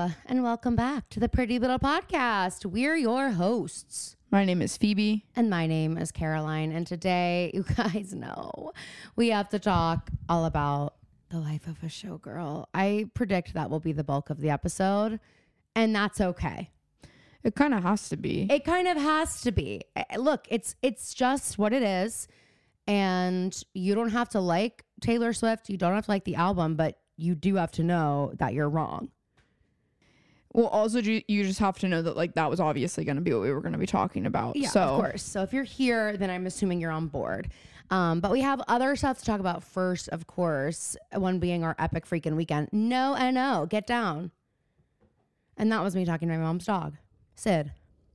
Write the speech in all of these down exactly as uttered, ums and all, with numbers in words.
and welcome back to the Pretty Little Podcast. We're your hosts. My name is Phoebe. And my name is Caroline. And today, you guys know, we have to talk all about the life of a showgirl. I predict that will be the bulk of the episode, and that's okay. It kind of has to be. It kind of has to be. Look, it's it's just what it is. And you don't have to like Taylor Swift. You don't have to like the album, but you do have to know that you're wrong. Well, also, you, you just have to know that, like, that was obviously going to be what we were going to be talking about. Yeah, so. of course. So if you're here, then I'm assuming you're on board. Um, but we have other stuff to talk about first, of course, one being our epic freaking weekend. No and no, get down. And that was me talking to my mom's dog, Sid.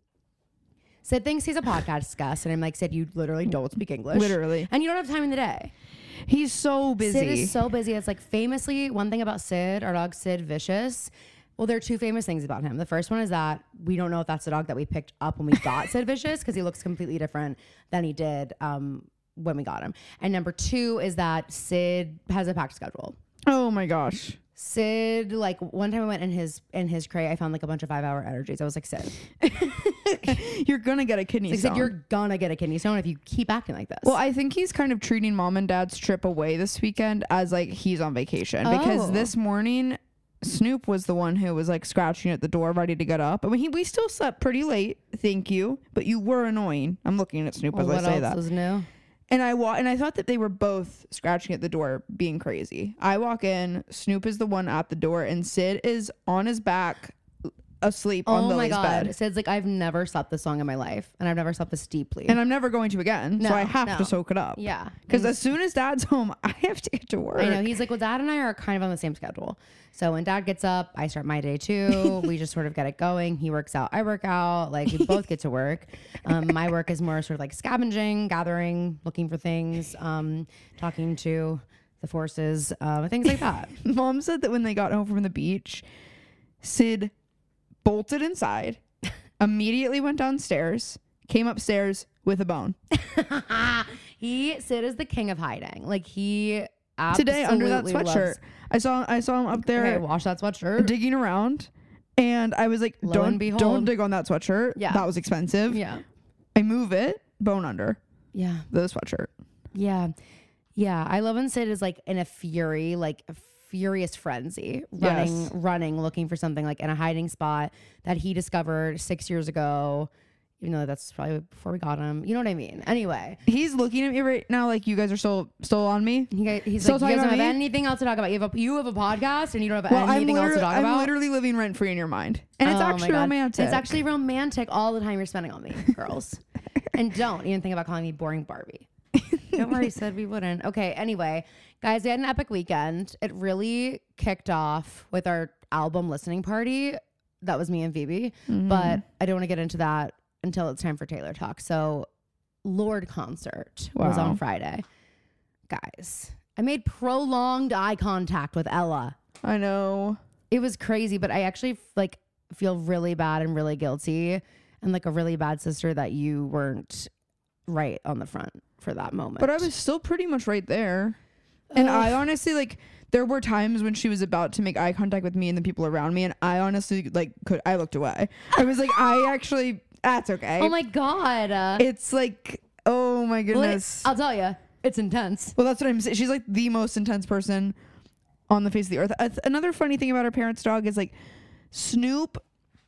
Sid thinks he's a podcast guest, and I'm like, Sid, you literally don't speak English. Literally. And you don't have time in the day. He's so busy. Sid is so busy. It's like famously, one thing about Sid, our dog Sid Vicious, well, there are two famous things about him. The first one is that we don't know if that's the dog that we picked up when we got Sid Vicious, because he looks completely different than he did um, when we got him. And number two is that Sid has a packed schedule. Oh my gosh. Sid, like one time I went in his in his crate, I found like a bunch of five hour energies. I was like, Sid, you're gonna get a kidney like, stone. Sid, you're gonna get a kidney stone if you keep acting like this. Well, I think he's kind of treating mom and dad's trip away this weekend as like he's on vacation, Oh. because this morning Snoop was the one who was like scratching at the door, ready to get up. I mean, he, we still slept pretty late, thank you, but you were annoying. I'm looking at Snoop well, as I say what that. else is new? And I wa- and I thought that they were both scratching at the door, being crazy. I walk in, Snoop is the one at the door, and Sid is on his back, asleep on Oh my Lily's God. bed. Sid's like, I've never slept this long in my life, and I've never slept this deeply. And I'm never going to again, No, so I have no. to soak it up. Yeah. Because as soon as Dad's home, I have to get to work. I know. He's like, well, Dad and I are kind of on the same schedule. So when Dad gets up, I start my day too. We just sort of get it going. He works out, I work out. Like, we both get to work. Um, my work is more sort of like scavenging, gathering, looking for things, um, talking to the forces, uh, things like that. Mom said that when they got home from the beach, Sid bolted inside, immediately went downstairs, came upstairs with a bone. he, Sid is the king of hiding. Like, he Today under that absolutely sweatshirt, loves- I saw I saw him up there Okay, wash that sweatshirt. digging around, and I was like, Lo don't and behold. don't dig on that sweatshirt. Yeah. That was expensive. Yeah. I move it, bone under Yeah. the sweatshirt. Yeah. Yeah. I love when Sid is like in a fury, like a furious frenzy, running, Yes. running, looking for something like in a hiding spot that he discovered six years ago. Even though that's probably before we got him. You know what I mean? Anyway. He's looking at me right now like you guys are still still on me. He, he's Still like, you talking guys don't about have me? anything else to talk about. You have a, you have a podcast and you don't have Well, I'm anything else to literally, talk I'm about. literally living rent free in your mind, and it's Oh my actually God. romantic. It's actually romantic all the time you're spending on me, girls. And don't even think about calling me boring Barbie. Don't worry, Sid, we wouldn't. Okay, anyway, guys, we had an epic weekend. It really kicked off with our album listening party. That was me and Phoebe. Mm-hmm. But I don't want to get into that until it's time for Taylor Talk. So Lorde concert was Wow. on Friday. Guys, I made prolonged eye contact with Ella. I know. It was crazy, but I actually like feel really bad and really guilty and like a really bad sister that you weren't right on the front for that moment. But I was still pretty much right there. And Ugh. I honestly, like, there were times when she was about to make eye contact with me and the people around me, and I honestly, like, could I looked away. I was like, I actually, that's okay. Oh my God. Uh, It's like, oh my well, it- goodness. I'll tell you, it's intense. Well, that's what I'm saying. She's like the most intense person on the face of the earth. Uh, another funny thing about our parents' dog is like Snoop.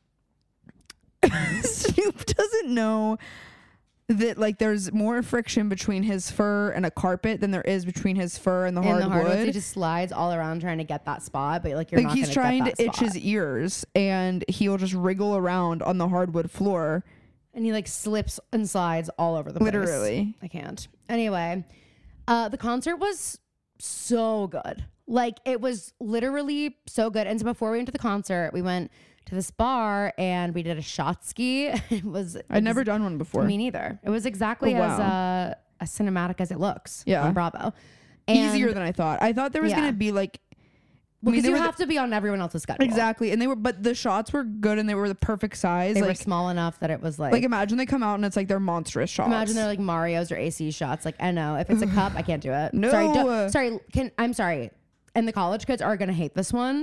Snoop doesn't know that like there's more friction between his fur and a carpet than there is between his fur and the In hardwood. the hardwood, he just slides all around trying to get that spot, but like you're Like not he's gonna trying get to that itch spot. his ears, and he'll just wriggle around on the hardwood floor. And he like slips and slides all over the place. Literally. I can't. Anyway, uh, the concert was so good. Like it was literally so good. And so before we went to the concert, we went to this bar and we did a shot ski. It was I'd never done one before. Me neither. It was exactly Oh, wow. as uh, as cinematic as it looks. Yeah. On Bravo. And Easier than I thought. I thought there was Yeah. gonna be like because I mean, they you were have to be on everyone else's schedule. exactly, and they were, but the shots were good and they were the perfect size. They like, were small enough that it was like. like imagine they come out and it's like they're monstrous shots. Imagine they're like Mario's or A C shots. Like I know if it's a cup, I can't do it. No. sorry, do, sorry. Can I'm sorry. And the college kids are gonna hate this one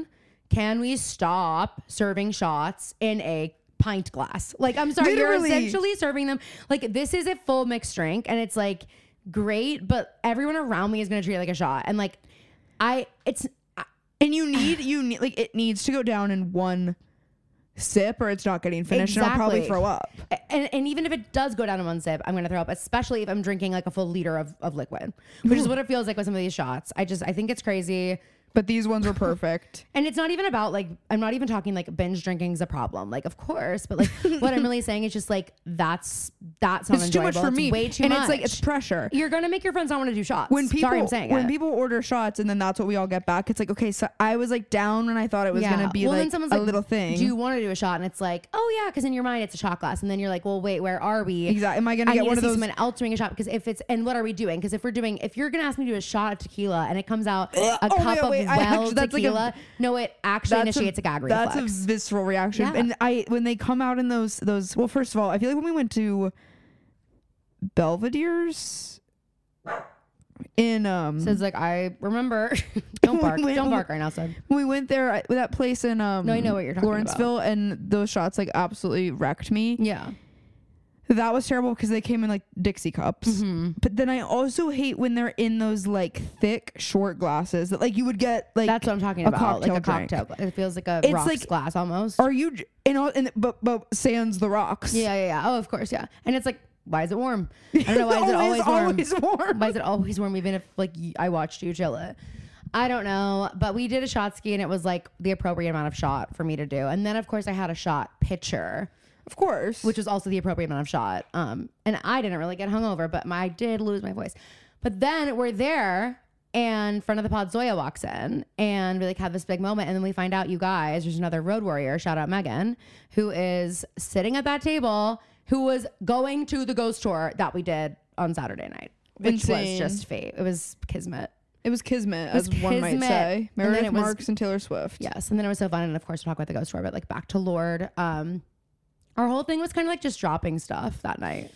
can we stop serving shots in a pint glass? Like, I'm sorry, Literally. you're essentially serving them. Like, this is a full mixed drink and it's like great, but everyone around me is going to treat it like a shot. And like, I, it's, And you need, you need, like, it needs to go down in one sip or it's not getting finished and I'll probably Exactly. throw up. And, and even if it does go down in one sip, I'm going to throw up, especially if I'm drinking like a full liter of, of liquid, which is what it feels like with some of these shots. I just, I think it's crazy. But these ones were perfect. And it's not even about like, I'm not even talking like binge drinking is a problem. Like, of course, but like what I'm really saying is just like, that's, that's not It's too enjoyable. much for me. It's way too and much. it's like, it's pressure. You're going to make your friends not want to do shots. When people, Sorry, I'm saying when it. people order shots and then that's what we all get back, it's like, okay, so I was like down when I thought it was Yeah. going to be Well, then like someone's a like, little thing. Do you want to do a shot? And it's like, oh yeah, because in your mind it's a shot glass, and then you're like, well, wait, where are we? Exactly. Am I going to I get need one to of see those? someone else doing a shot, because if it's, and what are we doing? Because if we're doing, if you're gonna ask me to do a shot of tequila and it comes out a Oh, cup wait, of wait, I well actually- that's like a- tequila, no, it actually initiates a, gag reflex. That's a visceral reaction. Yeah. And I, when they come out in those, those, well, first of all, I feel like when we went to Belvedere's in, um, So it's like, I remember, don't bark, When- don't bark right now, son. when we went there, I- that place in, um, No, I know what you're talking about. Lawrenceville, and those shots like absolutely wrecked me. Yeah. That was terrible because they came in like Dixie cups. Mm-hmm. But then I also hate when they're in those like thick short glasses that like you would get like. That's what I'm talking a about. Like a cocktail drink. cocktail. It feels like a It's rocks like- glass almost. Are you j- and all and but but sans the rocks? Yeah, yeah, yeah. Oh, of course, yeah. And it's like, why is it warm? I don't know. Why is it always, warm? always warm? Why is it always warm? Even if like y- I watched you chill it. I don't know. But we did a shot ski and it was like the appropriate amount of shot for me to do. And then of course I had a shot pitcher, Of course. which was also the appropriate amount of shot. Um, and I didn't really get hungover, but my, I did lose my voice. But then we're there and friend of the pod Zoya walks in and we like have this big moment. And then we find out, you guys, there's another road warrior, shout out Megan, who is sitting at that table, who was going to the ghost tour that we did on Saturday night, which Insane. was just fate. It was kismet. It was kismet, was as one might kismet. say. And then Meredith it was- Marks and Taylor Swift. Yes. And then it was so fun. And of course, we'll talk about the ghost tour, but like back to Lord. Um, our whole thing was kind of like just dropping stuff that night.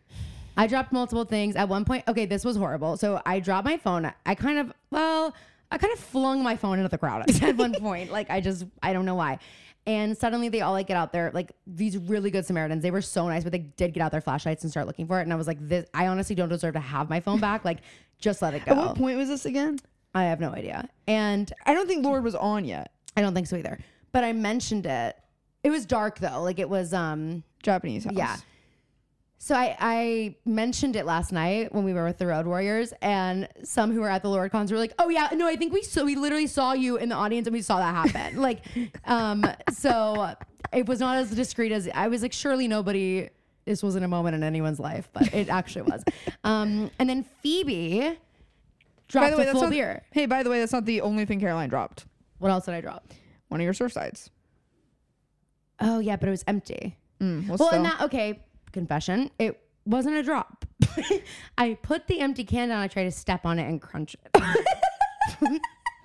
I dropped multiple things at one point. Okay, this was horrible. So I dropped my phone. I kind of, well, I kind of flung my phone into the crowd at one point. Like I just, I don't know why. And suddenly they all like get out there, like these really good Samaritans. They were so nice, but they did get out their flashlights and start looking for it. And I was like, this, I honestly don't deserve to have my phone back. Like, just let it go. At what point was this again? I have no idea. And I don't think Lord was on yet. I don't think so either. But I mentioned it. It was dark though. Like it was, um, Japanese house. yeah. So I, I mentioned it last night when we were with the Road Warriors, and some who were at the Lord cons were like, "Oh yeah, no, I think we so we literally saw you in the audience and we saw that happen." like, um, so it was not as discreet as I was like. Surely nobody. This wasn't a moment in anyone's life, but it actually was. Um, and then Phoebe dropped By the way, a that's full not, beer. hey, by the way, that's not the only thing Caroline dropped. What else did I drop? One of your surf sides. Oh yeah, but it was empty. Mm, well, Well, still. and that, okay, confession, it wasn't a drop. I put the empty can down, I tried to step on it and crunch it.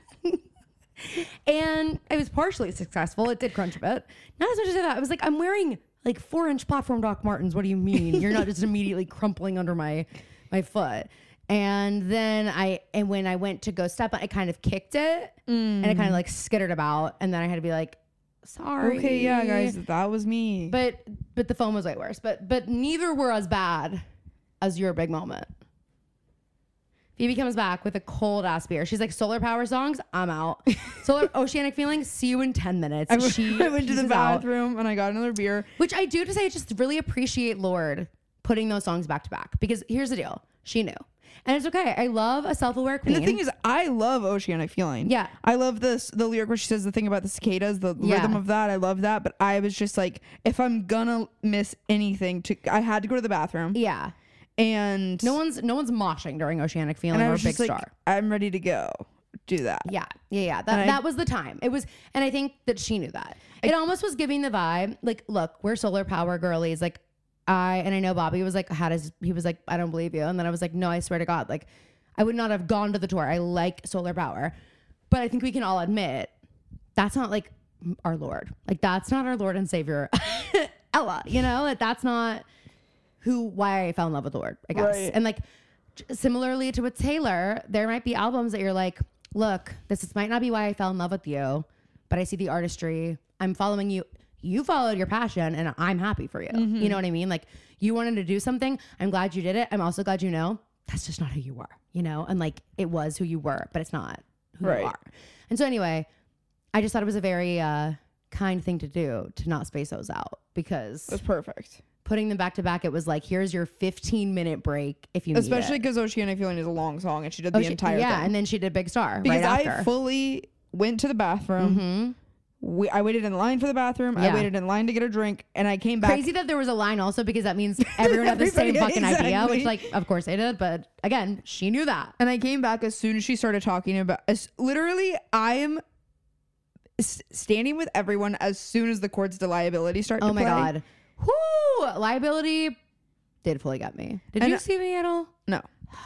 And I was partially successful. It did crunch a bit. Not as much as I thought. I was like, I'm wearing like four inch platform Doc Martens. What do you mean? You're not just immediately crumpling under my my foot. And then I, and when I went to go step on, I kind of kicked it and it kind of like skittered about. And then I had to be like, sorry. Okay, yeah, guys, that was me. But but the phone was way worse. But but neither were as bad as your big moment. Phoebe comes back with a cold ass beer. She's like, solar power songs, I'm out. Solar oceanic feelings, see you in ten minutes. I, w- she I went to the she's out. bathroom and I got another beer. Which I do have to say, I just really appreciate Lorde putting those songs back to back. Because here's the deal. She knew. And it's okay. I love a self-aware queen. And the thing is, I love Oceanic Feeling. Yeah. I love this, the lyric where she says the thing about the cicadas, the Yeah. rhythm of that. I love that. But I was just like, if I'm gonna miss anything, to I had to go to the bathroom. yeah. And No one's no one's moshing during Oceanic Feeling and I or was Big just like, Star. I'm ready to go. Do that. Yeah, yeah, yeah. That And I- that was the time. It was, and I think that she knew that. It almost was giving the vibe, like, look, we're solar power girlies. Like, I and I know Bobby was like, how does he was like, I don't believe you, and then I was like, no, I swear to God, like, I would not have gone to the tour. I like solar power, but I think we can all admit that's not like our Lord. Like, that's not our Lord and Savior, Ella. You know, like, that's not who why I fell in love with Lord, I guess. Right. And like similarly to with Taylor, there might be albums that you're like, look, this is, might not be why I fell in love with you, but I see the artistry. I'm following you. You followed your passion and I'm happy for you. Mm-hmm. You know what I mean? Like you wanted to do something. I'm glad you did it. I'm also glad you know that's just not who you were, you know? And like it was who you were, but it's not who right. you are. And so anyway, I just thought it was a very uh, kind thing to do to not space those out because that's perfect. Putting them back to back, it was like, here's your fifteen minute break if you Especially need it. because Oceanic Feeling is a long song and she did oh, the she, entire yeah, thing. and then she did Big Star because right after. I fully went to the bathroom. Mm-hmm. We, I waited in line for the bathroom. Yeah. I waited in line to get a drink, and I came back. Crazy that there was a line also because that means everyone had the same fucking exactly. idea, which like, of course they did. But again, she knew that. And I came back as soon as she started talking about, as, literally, I am s- standing with everyone as soon as the chords to Liability start Oh to my play. God. Whoo! Liability did fully get me. Did And you I- see me at all? No.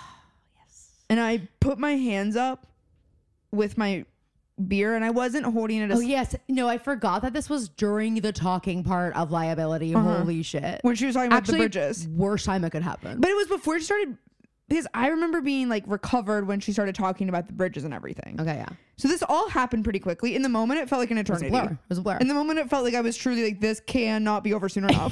Yes. And I put my hands up with my beer, and I wasn't holding it as Oh yes. No, I forgot that this was during the talking part of Liability. Uh-huh. Holy shit. when she was talking about Actually, the bridges. worst time it could happen. But it was before she started, because I remember being like recovered when she started talking about the bridges and everything. Okay, yeah. So this all happened pretty quickly. In the moment, it felt like an It was a eternity. blur. It was a blur. In the moment, it felt like I was truly like, this cannot be over soon enough.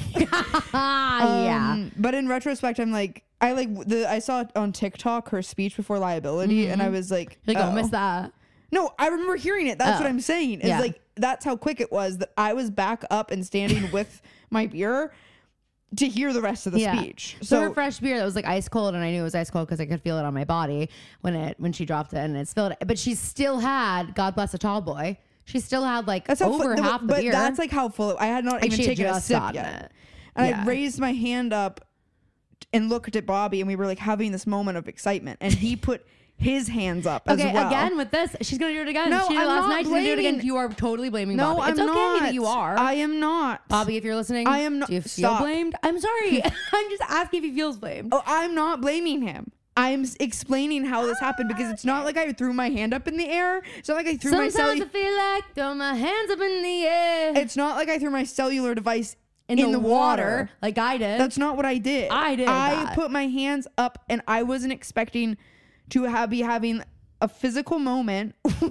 Ah, yeah. Um, but in retrospect, I'm like, I like the I saw on TikTok her speech before Liability, Mm-hmm. and I was like, You're like, oh, oh. miss that. No, I remember hearing it. That's Oh. what I'm saying. Is Yeah. like that's how quick it was that I was back up and standing with my beer to hear the rest of the Yeah. speech. So, So, her fresh beer that was like ice cold, and I knew it was ice cold because I could feel it on my body when it when she dropped it and it spilled. But she still had, God bless a tall boy, she still had like that's how over fu- half the but beer. that's like how full. It, I had not and even she had taken a just sip gotten yet, it. and Yeah. I raised my hand up and looked at Bobby, and we were like having this moment of excitement, and he put his hands up Okay, as well. again with this, she's gonna do it again. No, she did it I'm last not night. She's gonna do it again. blaming- You are totally blaming No, Bobby. I'm It's okay not. that you are. I am not. Bobby, if you're listening, I am not- Do you feel stop. blamed? I'm sorry. I'm just asking if he feels blamed. Oh, I'm not blaming him. I'm s- explaining how this happened because it's not like I threw my hand up in the air. It's not like I threw Sometimes my I cellular. feel like throw my hands up in the air It's not like I threw my cellular device in, in, the, the water, water. like I did. That's not what I did. I did I that. put my hands up, and I wasn't expecting to have be having a physical moment.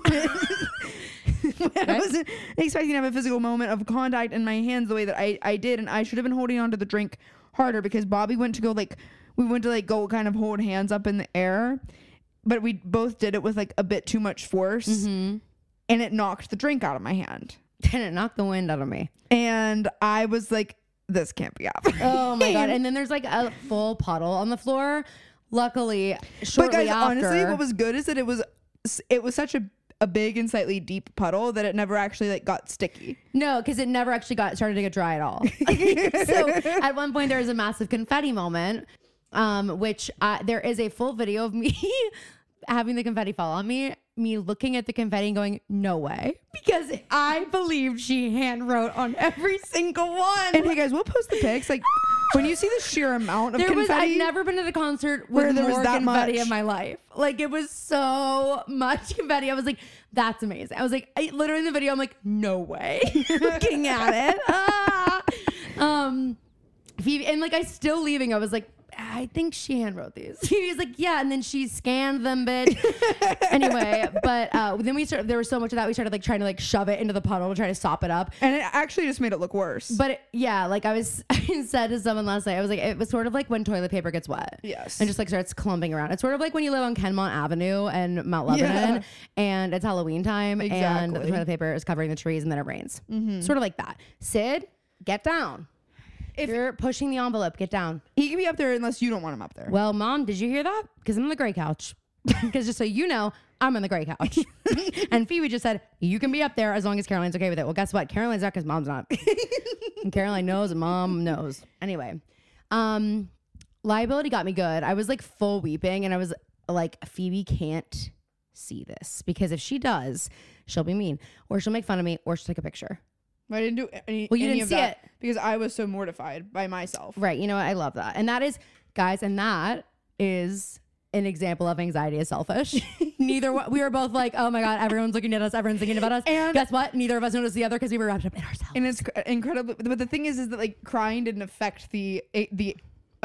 I wasn't expecting to have a physical moment of contact in my hands the way that I, I did, and I should have been holding on to the drink harder because Bobby went to go like we went to like go kind of hold hands up in the air, but we both did it with like a bit too much force, Mm-hmm. and it knocked the drink out of my hand, and it knocked the wind out of me. and I was like, this can't be happening. Oh my god! And then there's like a full puddle on the floor. Luckily, shortly But guys, after, honestly, what was good is that it was it was such a a big and slightly deep puddle that it never actually like got sticky. no, because it never actually got started to get dry at all. So at one point there was a massive confetti moment, um, which uh, there is a full video of me having the confetti fall on me, me looking at the confetti and going, no way, because I believed she hand wrote on every single one. And hey guys, we'll post the pics. Like when you see the sheer amount of there was confetti, I've never been at a concert where with there was more that confetti much. in my life. Like it was so much confetti. I was like, that's amazing. I was like, I, literally in the video, I'm like, no way. Looking at it. Ah. Um, Phoebe, and like I still leaving. I was like, I think she hand wrote these. Phoebe's like, yeah, and then she scanned them, bitch. Anyway, but uh, then we started. There was so much of that. We started like trying to like shove it into the puddle to try to sop it up. and it actually just made it look worse. But it, yeah, like I was, I said to someone last night, I was like, it was sort of like when toilet paper gets wet. Yes. And just like starts clumping around. It's sort of like when you live on Kenmont Avenue and Mount Lebanon Yeah. and it's Halloween time and Exactly. the toilet paper is covering the trees and then it rains. Sort of like that. Sid, get down. If you're pushing the envelope, get down. he can be up there unless you don't want him up there. Well, Mom, did you hear that? Because I'm on the gray couch. Because just so you know, I'm on the gray couch. And Phoebe just said, you can be up there as long as Caroline's okay with it. Well, guess what? Caroline's not because Mom's not. And Caroline knows and Mom knows. Anyway, um, Liability got me good. I was like full weeping and I was like, Phoebe can't see this because if she does, she'll be mean or she'll make fun of me or she'll take a picture. I didn't do any, Well, you any didn't of see that it. because I was so mortified by myself. Right. You know what? I love that. And that is, guys, and that is an example of anxiety is selfish. Neither one, we were both like, oh my God, everyone's looking at us, everyone's thinking about us. And- guess what? Neither of us noticed the other because we were wrapped up in ourselves. And it's cr- incredible. But the thing is, is that like crying didn't affect the the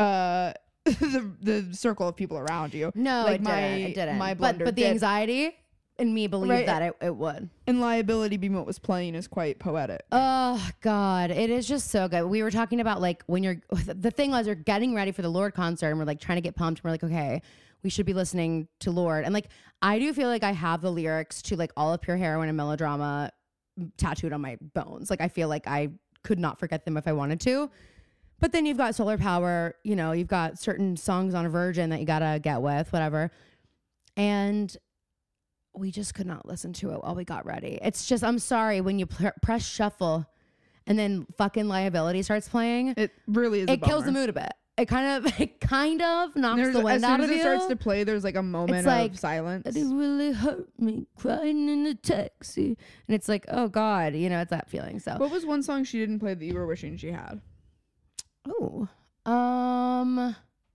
uh the the circle of people around you. no, like it my didn't. It didn't. my but blunder but the did. anxiety, in me believed Right. that it, it would. And Liability being what was playing is quite poetic. Oh God, it is just so good. We were talking about like when you're, the thing was, you're getting ready for the Lorde concert and we're like trying to get pumped. And we're like, okay, we should be listening to Lorde. And like, I do feel like I have the lyrics to like all of Pure Heroine and Melodrama tattooed on my bones. Like, I feel like I could not forget them if I wanted to. But then you've got Solar Power, you know, you've got certain songs on Virgin that you gotta get with, whatever. And we just could not listen to it while we got ready. It's just, I'm sorry, when you pl- press shuffle and then fucking Liability starts playing, It really is. it a kills the bummer. mood a bit. It kind of, it kind of knocks There's, the wind as soon out as of it you. starts to play, there's like a moment It's like, of silence. It really hurt me crying in a taxi. And it's like, oh God, you know, it's that feeling. So, What was one song she didn't play that you were wishing she had? oh, um,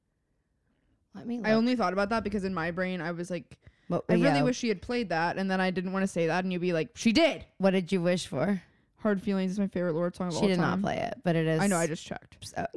let me look. I only thought about that because in my brain I was like, What, I really yeah, wish she had played that, and then I didn't want to say that, and you'd be like, she did. what did you wish for? Hard Feelings is my favorite Lorde song of all She time. did not play it, but it is. I know, I just checked. So,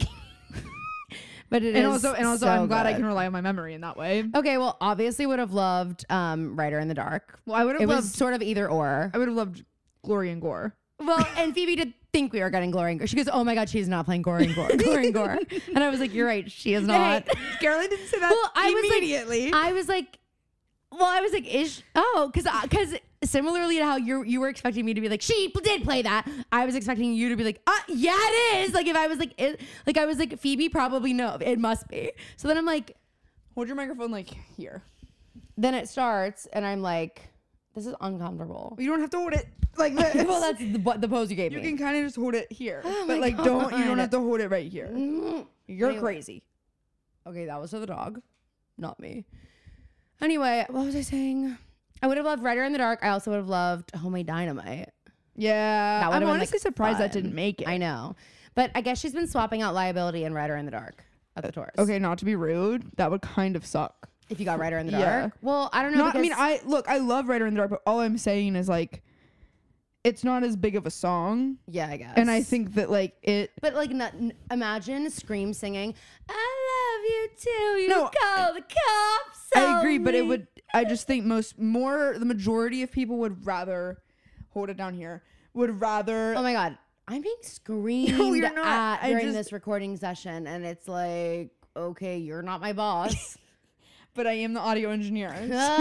but it And is also, and also, so I'm glad I good. can rely on my memory in that way. Okay, well, obviously would have loved um, Writer in the Dark. Well, I would have It loved. was sort of either or. I would have loved Glory and Gore. Well, and Phoebe did think we were getting Glory and Gore. She goes, "Oh my God, she's not playing Glory and Gore, Glory and Gore," and I was like, "You're right, she is not." Hey, Caroline didn't say that Well, I was like- immediately. I was like, well, I was like, "Ish, oh," because because similarly to how you you were expecting me to be like, "She did play that," I was expecting you to be like, "Uh, yeah, it is." Like if I was like, it, like I was like, Phoebe probably no, it must be. So then I'm like, Hold your microphone like here. then it starts, and I'm like, this is uncomfortable. You don't have to hold it like this. Well, that's the, what the pose you gave You me. can kind of just hold it here, Oh but my like don't. You don't God. have to hold it right here. Mm. You're Anyway. crazy. Okay, that was to the dog, not me. Anyway, what was I saying? I would have loved Writer in the Dark. I also would have loved Homemade Dynamite. Yeah, That I'm would've been, honestly like, surprised that fun. didn't make it. I know. But I guess she's been swapping out Liability and Writer in the Dark at the tours. Okay, not to be rude, that would kind of suck. If you got Writer in the Yeah. Dark. Well, I don't know. Not, I mean, because- I look, I love Writer in the Dark, but all I'm saying is like, it's not as big of a song, yeah, I guess. and I think that like it. But like, not, n- imagine Scream singing, "I love you till you No, call the cops." I agree, but it on me." would. I just think most, more, the majority of people would rather hold it down here. Would rather. Oh my God. I'm being screamed No, you're not. at I during just- this recording session. And it's like, okay, you're not my boss. but I am the audio engineer.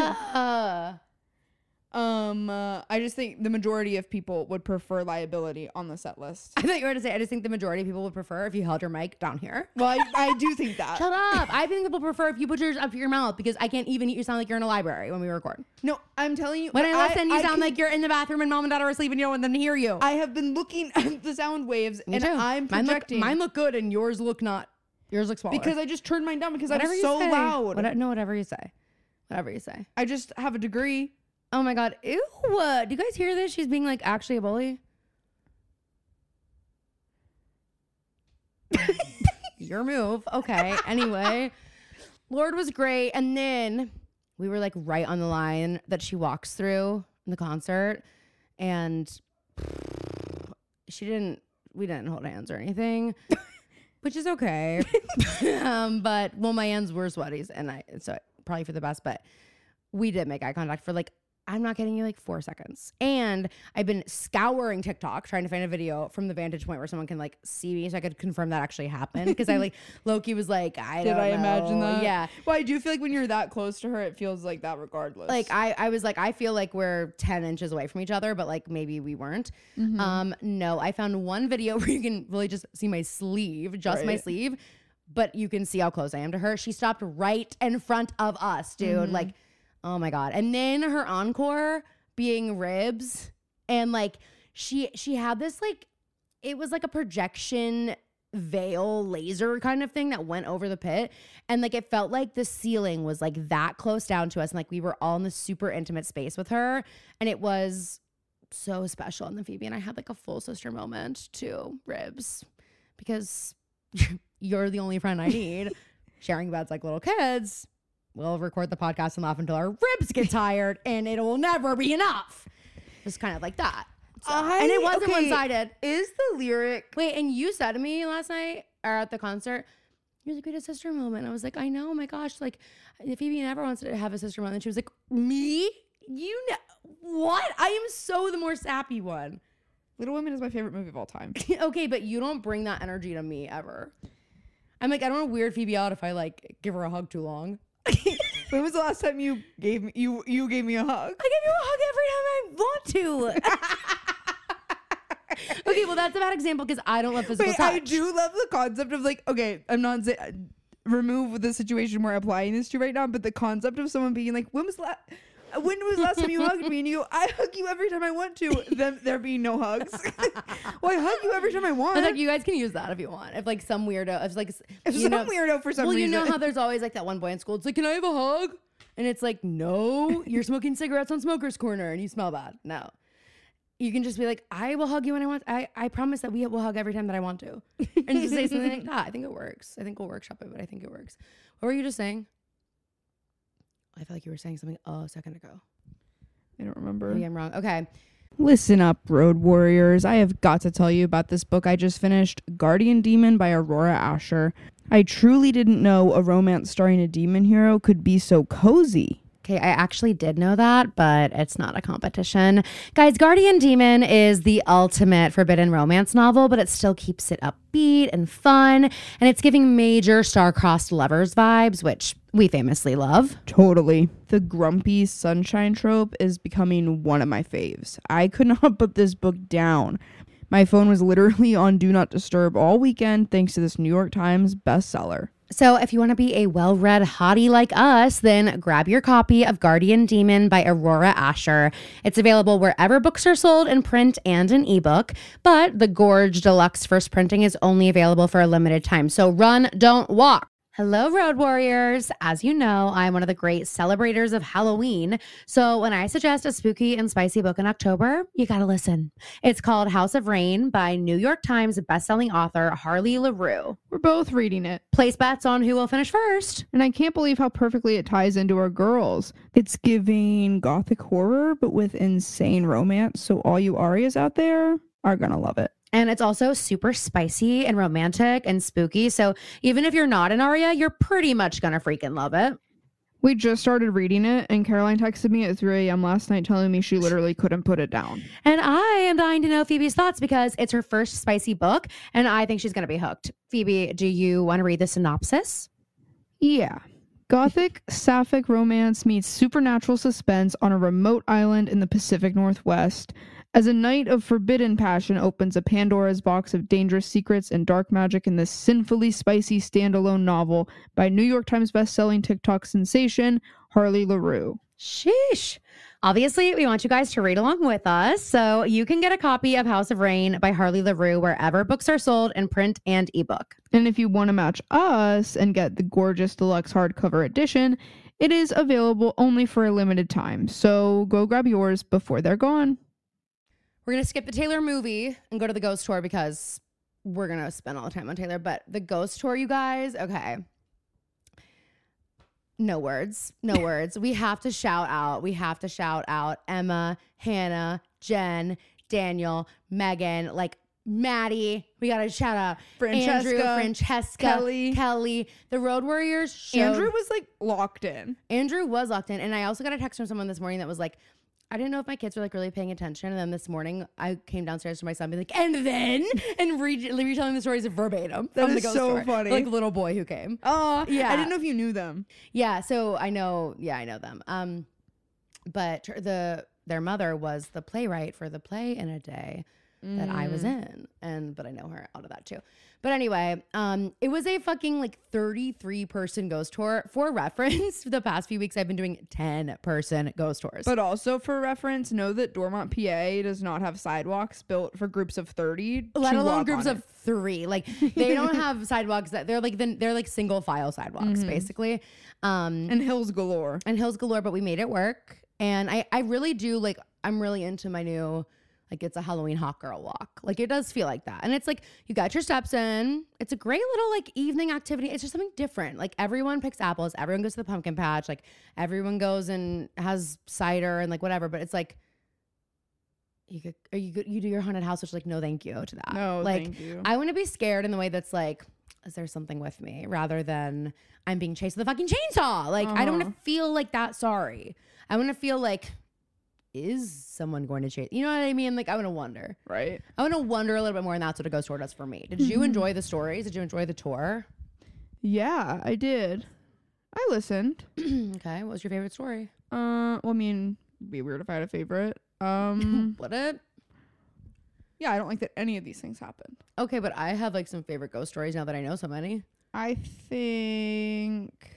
Ah. um, uh, I just think the majority of people would prefer Liability on the set list. I thought you were going to say, I just think the majority of people would prefer if you held your mic down here. Well, I, I do think that. Shut up. I think people prefer if you put yours up to your mouth because I can't even eat you sound like you're in a library when we record. No, I'm telling you. When but I listen, you I sound can- like you're in the bathroom and mom and dad are asleep and you don't want them to hear you. I have been looking at the sound waves Me and too. I'm mine look, projecting mine look good and yours look not. Yours look smaller. because I just turned mine down because whatever I was you so say. loud. What, no, whatever you say. Whatever you say. I just have a degree. Oh my God. Ew. Uh, do you guys hear this? She's being like actually a bully. Your move. Okay. Anyway, Lorde was great. And then we were like right on the line that she walks through in the concert. And she didn't, we didn't hold hands or anything, which is okay. um, but well, my hands were sweaties and I, so probably for the best, but we did make eye contact for like, I'm not kidding you, like four seconds. And I've been scouring TikTok trying to find a video from the vantage point where someone can like see me so I could confirm that actually happened. Because I like, Loki was like, I Did don't I know. imagine that? Yeah. Well, I do feel like when you're that close to her, it feels like that regardless. Like I, I was like, I feel like we're ten inches away from each other, but like maybe we weren't. Mm-hmm. Um, no, I found one video where you can really just see my sleeve, just my Right. sleeve, but you can see how close I am to her. She stopped right in front of us, dude. Mm-hmm. Like, oh my God. And then her encore being Ribs, and like she she had this like, it was like a projection veil laser kind of thing that went over the pit, and like it felt like the ceiling was like that close down to us, and like we were all in this super intimate space with her, and it was so special. And then Phoebe and I had like a full sister moment to Ribs, because you're the only friend I need. Sharing beds like little kids. We'll record the podcast and laugh until our ribs get tired, and it will never be enough. Just kind of like that. So- I- and it wasn't okay. one-sided. is the lyric. Wait, and you said to me last night or at the concert, you're the greatest sister moment. I was like, I know, oh my gosh, like Phoebe never wants to have a sister moment. And she was like, me? You know what? I am so the more sappy one. Little Women is my favorite movie of all time. Okay, but you don't bring that energy to me ever. I'm like, I don't want to weird Phoebe out if I like give her a hug too long. When was the last time you gave me you you gave me a hug? I give you a hug every time I want to. Okay, well that's a bad example because I don't love physical Wait, touch. I do love the concept of like, okay, I'm not saying remove the situation we're applying this to right now, but the concept of someone being like, when was la- when was the last time you hugged me? And you go, I hug you every time I want to. Then there being no hugs. Well, I hug you every time I want. But like you guys can use that if you want. If like some weirdo, if like if you some know, weirdo for some well, reason. you know how there's always like that one boy in school. It's like, can I have a hug? And it's like, no, you're smoking cigarettes on Smoker's Corner and you smell bad. No. You can just be like, I will hug you when I want. I, I promise that we will hug every time that I want to. And just say something like that. I think it works. I think we'll workshop it, but I think it works. What were you just saying? I feel like you were saying something a second ago. I don't remember. Maybe I'm wrong. Okay. Listen up, Road Warriors. I have got to tell you about this book I just finished, Guardian Demon by Aurora Asher. I truly didn't know a romance starring a demon hero could be so cozy. Okay, I actually did know that, but it's not a competition. Guys, Guardian Demon is the ultimate forbidden romance novel, but it still keeps it upbeat and fun, and it's giving major star-crossed lovers vibes, which we famously love. Totally. The grumpy sunshine trope is becoming one of my faves. I could not put this book down. My phone was literally on Do Not Disturb all weekend thanks to this New York Times bestseller. So if you want to be a well-read hottie like us, then grab your copy of Guardian Demon by Aurora Asher. It's available wherever books are sold in print and an ebook, but the Gorge Deluxe first printing is only available for a limited time. So run, don't walk. Hello, Road Warriors. As you know, I'm one of the great celebrators of Halloween. So when I suggest a spooky and spicy book in October, you gotta listen. It's called House of Rain by New York Times bestselling author Harley LaRue. We're both reading it. Place bets on who will finish first. And I can't believe how perfectly it ties into our girls. It's giving gothic horror, but with insane romance. So all you Arias out there are gonna love it. And it's also super spicy and romantic and spooky. So even if you're not an Aria, you're pretty much gonna freaking love it. We just started reading it, and Caroline texted me at three a.m. last night telling me she literally couldn't put it down. And I am dying to know Phoebe's thoughts because it's her first spicy book, and I think she's gonna be hooked. Phoebe, do you want to read the synopsis? Yeah. Gothic, sapphic romance meets supernatural suspense on a remote island in the Pacific Northwest. As a night of forbidden passion opens a Pandora's box of dangerous secrets and dark magic in this sinfully spicy standalone novel by New York Times bestselling TikTok sensation, Harley LaRue. Sheesh. Obviously, we want you guys to read along with us, so you can get a copy of House of Rain by Harley LaRue wherever books are sold in print and ebook. And if you want to match us and get the gorgeous deluxe hardcover edition, it is available only for a limited time, so go grab yours before they're gone. We're going to skip the Taylor movie and go to the ghost tour because we're going to spend all the time on Taylor. But the ghost tour, you guys, okay. No words. No words. We have to shout out. We have to shout out Emma, Hannah, Jen, Daniel, Megan, like Maddie. We got to shout out Francesca, Andrew, Francesca, Kelly. Kelly. The Road Warriors showed. Andrew was like locked in. Andrew was locked in. And I also got a text from someone this morning that was like, I didn't know if my kids were like really paying attention. And then this morning I came downstairs to my son and be like, and then, and re- retelling the stories verbatim That from is the ghost so story. funny. Like little boy who came. Oh, Yeah. I didn't know if you knew them. Yeah. So I know, yeah, I know them. Um, but the, their mother was the playwright for the play in a day that I was in. And, but I know her out of that too. But anyway, um, it was a fucking like thirty-three person ghost tour. For reference, the past few weeks I've been doing ten person ghost tours. But also for reference, know that Dormont, P A does not have sidewalks built for groups of thirty. Let to alone walk groups on of three. Like they don't have sidewalks that they're like the, they're like single file sidewalks basically. Um, it. And hills galore. and hills galore, but we made it work. And I, I really do like, I'm really into my new, like it's a Halloween hot girl walk. Like it does feel like that. And it's like, you got your steps in. It's a great little like evening activity. It's just something different. Like everyone picks apples. Everyone goes to the pumpkin patch. Like everyone goes and has cider and like whatever. But it's like, you could, or you could, you do your haunted house, which like, no, thank you to that. No, like, thank you. I want to be scared in the way that's like, is there something with me rather than I'm being chased with a fucking chainsaw? Like, I don't want Uh-huh. to feel like that. Sorry. I want to feel like is someone going to chase? You know what I mean? Like, I want to wonder. Right. I want to wonder a little bit more, and that's what a ghost tour does for me. Did you enjoy the stories? Did you enjoy the tour? Yeah, I did. I listened. Okay, what was your favorite story? Uh, well, I mean, it'd be weird if I had a favorite. Um, Would it? yeah, I don't like that any of these things happened. Okay, but I have like some favorite ghost stories now that I know so many. I think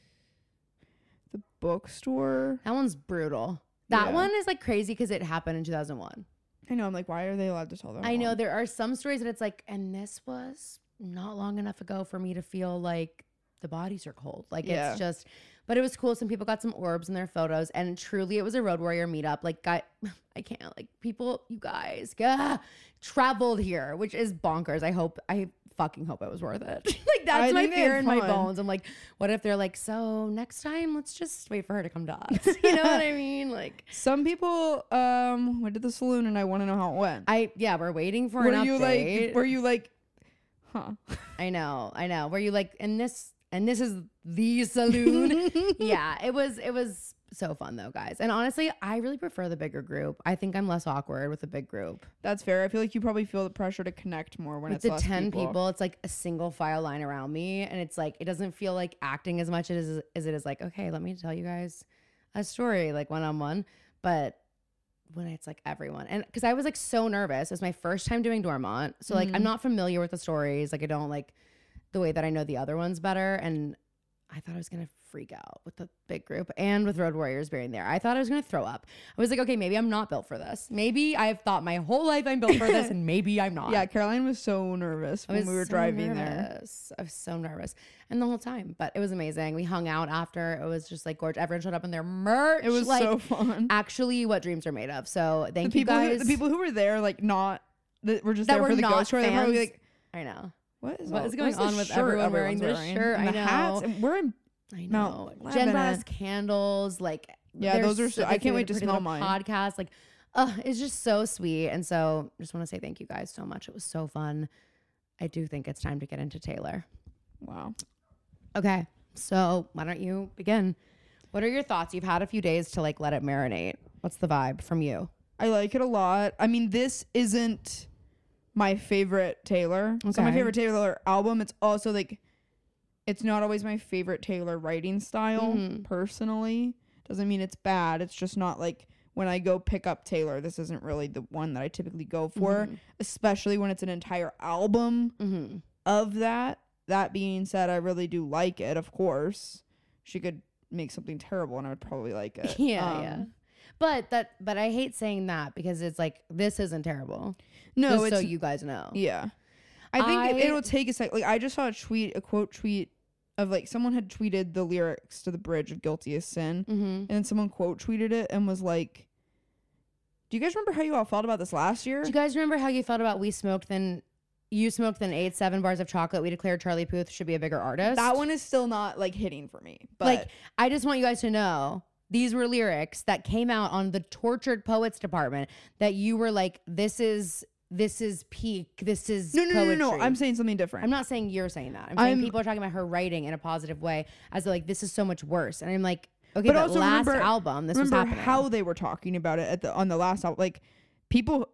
the bookstore. That one's brutal. That Yeah. one is like crazy because it happened in two thousand one. I know. I'm like, why are they allowed to tell that? I know one? there are some stories that it's like, and this was not long enough ago for me to feel like the bodies are cold. Like Yeah. it's just, but it was cool. Some people got some orbs in their photos, and truly it was a Road Warrior meetup. Like, guy, I can't, like, people, you guys, ah, traveled here, which is bonkers. I hope, I fucking hope it was worth it. Like, that's I my think they fear had in my fun. bones. I'm like, what if they're like, so next time, let's just wait for her to come to us. You know what I mean? Like, Some people um went to the saloon, and I want to know how it went. I, yeah, we're waiting for were an you update. like? Were you like? Huh. I know, I know. Were you like, and this, and this is the saloon? Yeah, it was, it was so fun though, guys. And honestly, I really prefer the bigger group. I think I'm less awkward with the big group. That's fair. I feel like you probably feel the pressure to connect more when With it's the less ten people. people. It's like a single file line around me, and it's like it doesn't feel like acting as much as as it is like, okay, let me tell you guys a story, like one on one. But when it's like everyone, and because I was like so nervous, it was my first time doing Dormont, so like I'm not familiar with the stories, like I don't like the way that I know the other ones better, and I thought I was gonna freak out with the big group and with Road Warriors being there. I thought I was gonna throw up. I was like, okay, maybe I'm not built for this. Maybe I've thought my whole life I'm built for this, and maybe I'm not. Yeah, Caroline was so nervous I when was we were so driving there. nervous. I was so nervous, and the whole time, but it was amazing. We hung out after. It was just like gorgeous. Everyone showed up in their merch. It was like, so fun. actually what dreams are made of. So thank The you people, guys. who, the people who were there, like not that were just That there were for the not ghost tour. They're probably fans. like, I know. what is What all- is going what's this on with shirt everyone wearing everyone's this wearing? shirt? And I the hats. know. And we're in. I No, know. Jen brought us Lebanon. candles. Like, Yeah, they're those are so- they I can't did wait a to pretty smell little mine. Podcast, like, uh, it's just so sweet. And so, just want to say thank you guys so much. It was so fun. I do think it's time to get into Taylor. Wow. Okay, so why don't you begin? What are your thoughts? You've had a few days to like let it marinate. What's the vibe from you? I like it a lot. I mean, this isn't my favorite Taylor. It's not my Okay. favorite Taylor album. It's also like, it's not always my favorite Taylor writing style Mhm. personally. Doesn't mean it's bad. It's just not like when I go pick up Taylor, this isn't really the one that I typically go for, Mhm. especially when it's an entire album Mm-hmm. of that. That being said, I really do like it, of course. She could make something terrible and I would probably like it. Yeah, Um, yeah. But that, but I hate saying that because it's like this isn't terrible. No, Just it's so you guys know. yeah. I think I- it, it'll take a sec. Like I just saw a tweet, a quote tweet of like someone had tweeted the lyrics to the bridge of "Guilty as Sin," Mm-hmm. and then someone quote tweeted it and was like, "Do you guys remember how you all felt about this last year?" Do you guys remember how you felt about we smoked then? You smoked then ate seven bars of chocolate. We declared Charlie Puth should be a bigger artist. That one is still not like hitting for me. But Like, I just want you guys to know these were lyrics that came out on the Tortured Poets department that you were like, this is this is peak. This is no, no, no, no, no. poetry. I'm saying something different. I'm not saying you're saying that. I'm saying I'm- people are talking about her writing in a positive way as though like this is so much worse. And I'm like, okay, But but, also last remember- album, this was remember happening. how they were talking about it at the on the last album. Like people,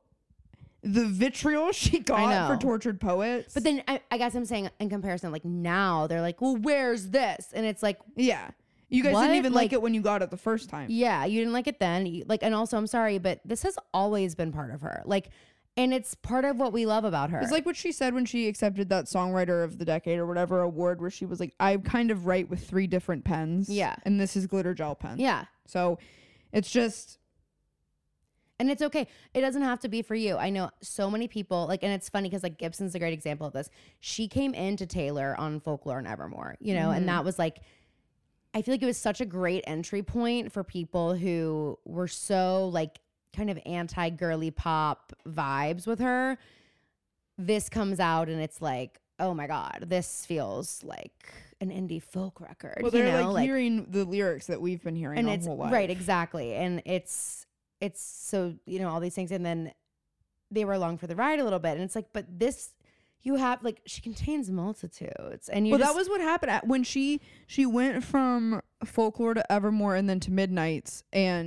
the vitriol she got know. for Tortured Poets. but then I, I guess I'm saying in comparison, like now they're like, well, where's this? And it's like, yeah, you guys What? didn't even like, Like- it when you got it the first time. yeah, you didn't like it then. You- Like, and also I'm sorry, but this has always been part of her. Like, and it's part of what we love about her. It's like what she said when she accepted that Songwriter of the Decade or whatever award, where she was like, I kind of write with three different pens. Yeah. And this is glitter gel pen. yeah. So it's just, And it's okay. It doesn't have to be for you. I know so many people, like, and it's funny because, like, Gibson's a great example of this. She came into Taylor on Folklore and Evermore, you know, Mhm. and that was like, I feel like it was such a great entry point for people who were so, like, kind of anti girly pop vibes with her. This comes out and it's like, oh my God, this feels like an indie folk record. well, you they're know? like, hearing the lyrics that we've been hearing and our it's whole life. right, exactly. And it's it's so, you know, all these things, and then they were along for the ride a little bit, and it's like, but this, you have, like, she contains multitudes, and you Well, just, that was what happened at, when she she went from Folklore to Evermore and then to Midnights, and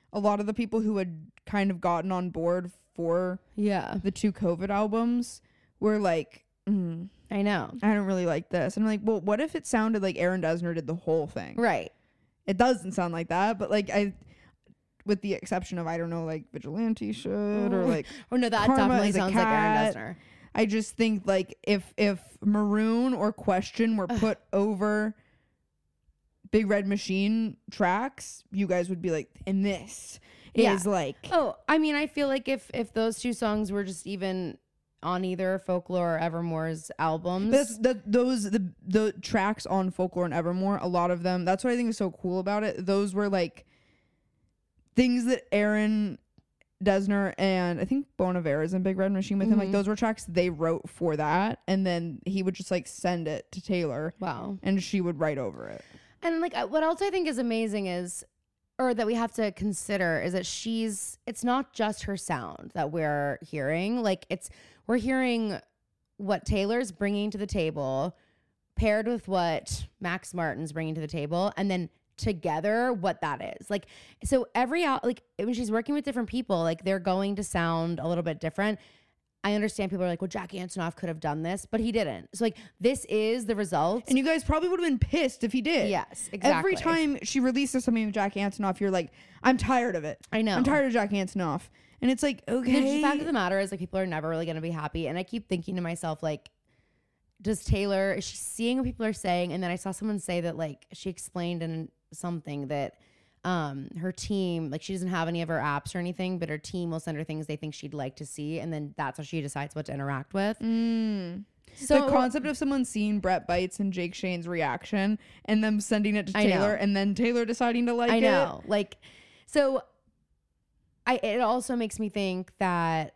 a lot of the people who had kind of gotten on board for Yeah. the two COVID albums were like, mm, I know. I don't really like this. And I'm like, well, what if it sounded like Aaron Dessner did the whole thing? Right. It doesn't sound like that, but like I, with the exception of, I don't know, like Vigilante should or like, Oh no, that Karma definitely is a sounds like Aaron cat. Dessner. I just think like if if Maroon or Question were put over Big Red Machine tracks, you guys would be like, and this Yeah. is like, Oh, I mean, I feel like if if those two songs were just even on either Folklore or Evermore's albums, That's the those the the tracks on Folklore and Evermore, a lot of them, that's what I think is so cool about it. Those were like things that Aaron Dessner and I think Bon Iver is in Big Red Machine with him. Like Mhm. those were tracks they wrote for that, and then he would just like send it to Taylor, wow. and she would write over it. And like uh, what else I think is amazing is, or that we have to consider is that she's, it's not just her sound that we're hearing. Like it's, we're hearing what Taylor's bringing to the table paired with what Max Martin's bringing to the table. And then together what that is like. So every out, like when she's working with different people, like they're going to sound a little bit different. I understand people are like, well, Jack Antonoff could have done this, but he didn't. So like this is the result. And you guys probably would have been pissed if he did. Yes, exactly. Every time she releases something with Jack Antonoff, you're like, I'm tired of it. I know. I'm tired of Jack Antonoff. And it's like, The okay. fact of the matter is like people are never really going to be happy. And I keep thinking to myself, like, does Taylor, is she seeing what people are saying? And then I saw someone say that like she explained in something that um her team, like she doesn't have any of her apps or anything, but her team will send her things they think she'd like to see, and then that's how she decides what to interact with. Mm. So the concept of someone seeing Brett Bites and Jake Shane's reaction and them sending it to I know. Taylor and then Taylor deciding to like I it. know, like, so I it also makes me think that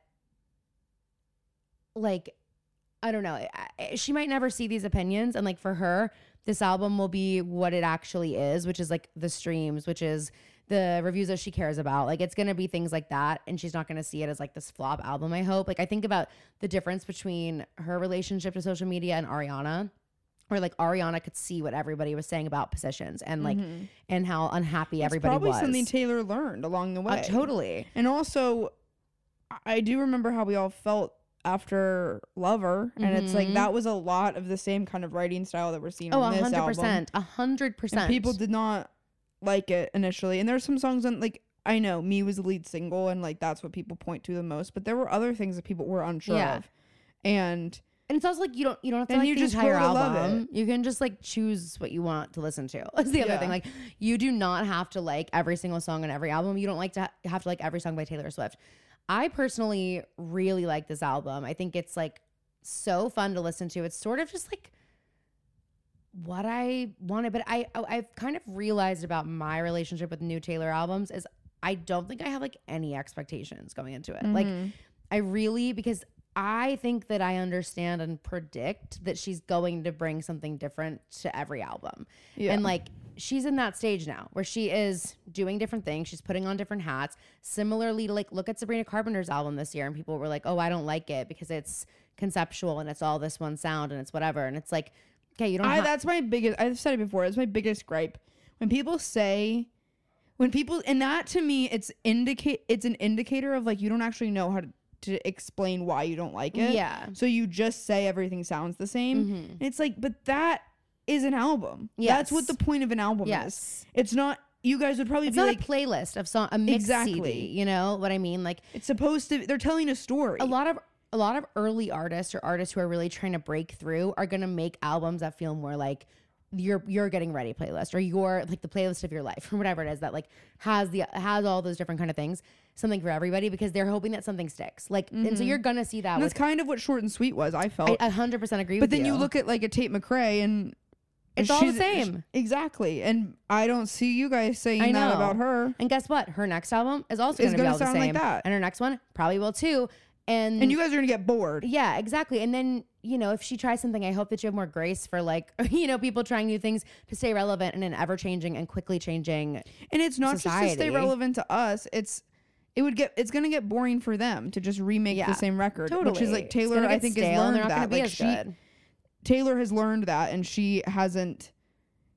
like I don't know, I, she might never see these opinions, and like for her, this album will be what it actually is, which is like the streams, which is the reviews that she cares about. Like it's going to be things like that. And she's not going to see it as like this flop album, I hope. Like I think about the difference between her relationship to social media and Ariana, where like Ariana could see what everybody was saying about positions and like, Mhm. and how unhappy It's everybody probably was. something Taylor learned along the way. Uh, totally. And also, I do remember how we all felt after Lover, and it's like Mhm. that was a lot of the same kind of writing style that we're seeing Oh, on a this hundred album. percent, a hundred And percent. people did not like it initially, and there's some songs on like I know Me was the lead single, and like that's what people point to the most. But there were other things that people were unsure Yeah. of, and And it's also like you don't you don't have to And like you the just entire grow to love album. You can just like choose what you want to listen to. That's the other Yeah. thing. Like you do not have to like every single song on every album. You don't like to ha- have to like every song by Taylor Swift. I personally really like this album. I think it's like so fun to listen to. It's sort of just like what I wanted, but I I- I've kind of realized about my relationship with new Taylor albums is I don't think I have like any expectations going into it. Like Mhm. I really, because I think that I understand and predict that she's going to bring something different to every album. yeah. And like she's in that stage now where she is doing different things. She's putting on different hats. Similarly to like look at Sabrina Carpenter's album this year and people were like, oh, I don't like it because it's conceptual and it's all this one sound and it's whatever. And it's like, okay, you don't I, have that's my biggest. I've said it before. It's my biggest gripe when people say, when people, and that to me, it's indicate. It's an indicator of like you don't actually know how to, to explain why you don't like it. Yeah. So you just say everything sounds the same. Mhm. And it's like, but that is an album. That's what Yes. the point of an album is. Yes. It's not. You guys would probably It's be not like, a playlist of song, a mix Exactly. C D, you know what I mean? Like it's supposed to. They're telling a story. a lot of a lot of early artists or artists who are really trying to break through are going to make albums that feel more like you're you're getting ready playlist or your like the playlist of your life or whatever it is that like has the has all those different kind of things, something for everybody because they're hoping that something sticks. Like and so you're going to see that And with that's kind of what Short and Sweet was. I felt. I one hundred percent agree but with then you. you look at like a Tate McRae and It's all the she's- same. Exactly. And I don't see you guys saying I that know. about her. And guess what? Her next album is also Is going to be gonna all the sound like same. that. And her next one probably will too. And And you guys are going to get bored. yeah, exactly. And then, you know, if she tries something, I hope that you have more grace for like, you know, people trying new things to stay relevant in an ever changing and quickly changing. And it's not just to Society. stay relevant to us. It's it would get it's going to get boring for them to just remake Yeah, the same record, Totally. which is like It's Taylor gonna I get think has stale and learned they're not that. gonna be Like as she good. Taylor has learned that and she hasn't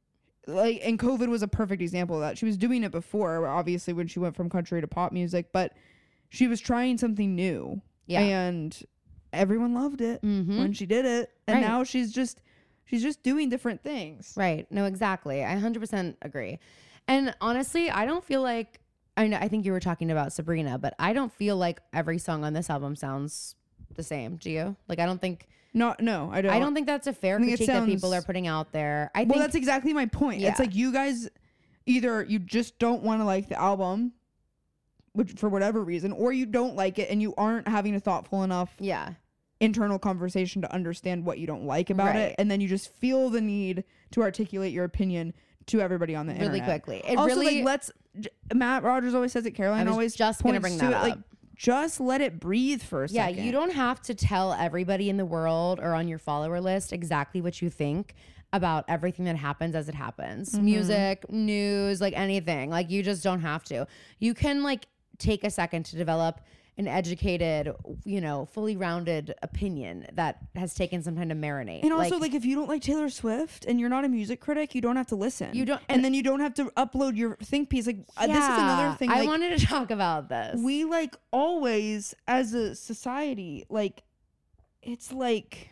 like, and COVID was a perfect example of that. She was doing it before, obviously, when she went from country to pop music, but she was trying something new. Yeah. And everyone loved it Mm-hmm. when she did it. And Right. now she's just, she's just doing different things. Right. No, exactly. I one hundred percent agree. And honestly, I don't feel like, I know, I think you were talking about Sabrina, but I don't feel like every song on this album sounds the same. Do you? Like, I don't think, Not, no, I don't. I don't think that's a fair I think it critique that people sounds- are putting out there. I Well, think that's exactly my point. Yeah. It's like you guys either you just don't want to like the album, which for whatever reason, or you don't like it and you aren't having a thoughtful enough yeah. internal conversation to understand what you don't like about Right. it, and then you just feel the need to articulate your opinion to everybody on the Really internet. quickly. It also, really, like, let's. J- Matt Rogers always says it. Caroline I was always just gonna points bring to that it, up. Like, just let it breathe for a yeah, second. you don't have to tell everybody in the world or on your follower list exactly what you think about everything that happens as it happens. Mm-hmm. Music, news, like anything. Like, you just don't have to. You can like take a second to develop an educated, you know, fully rounded opinion that has taken some time to marinate. And also, like, if you don't like Taylor Swift and you're not a music critic, you don't have to listen. You don't- and, then you don't have to upload your think piece. Like, uh, this is another yeah, thing. I Like, wanted to talk about this. we like always, as a society, like, it's like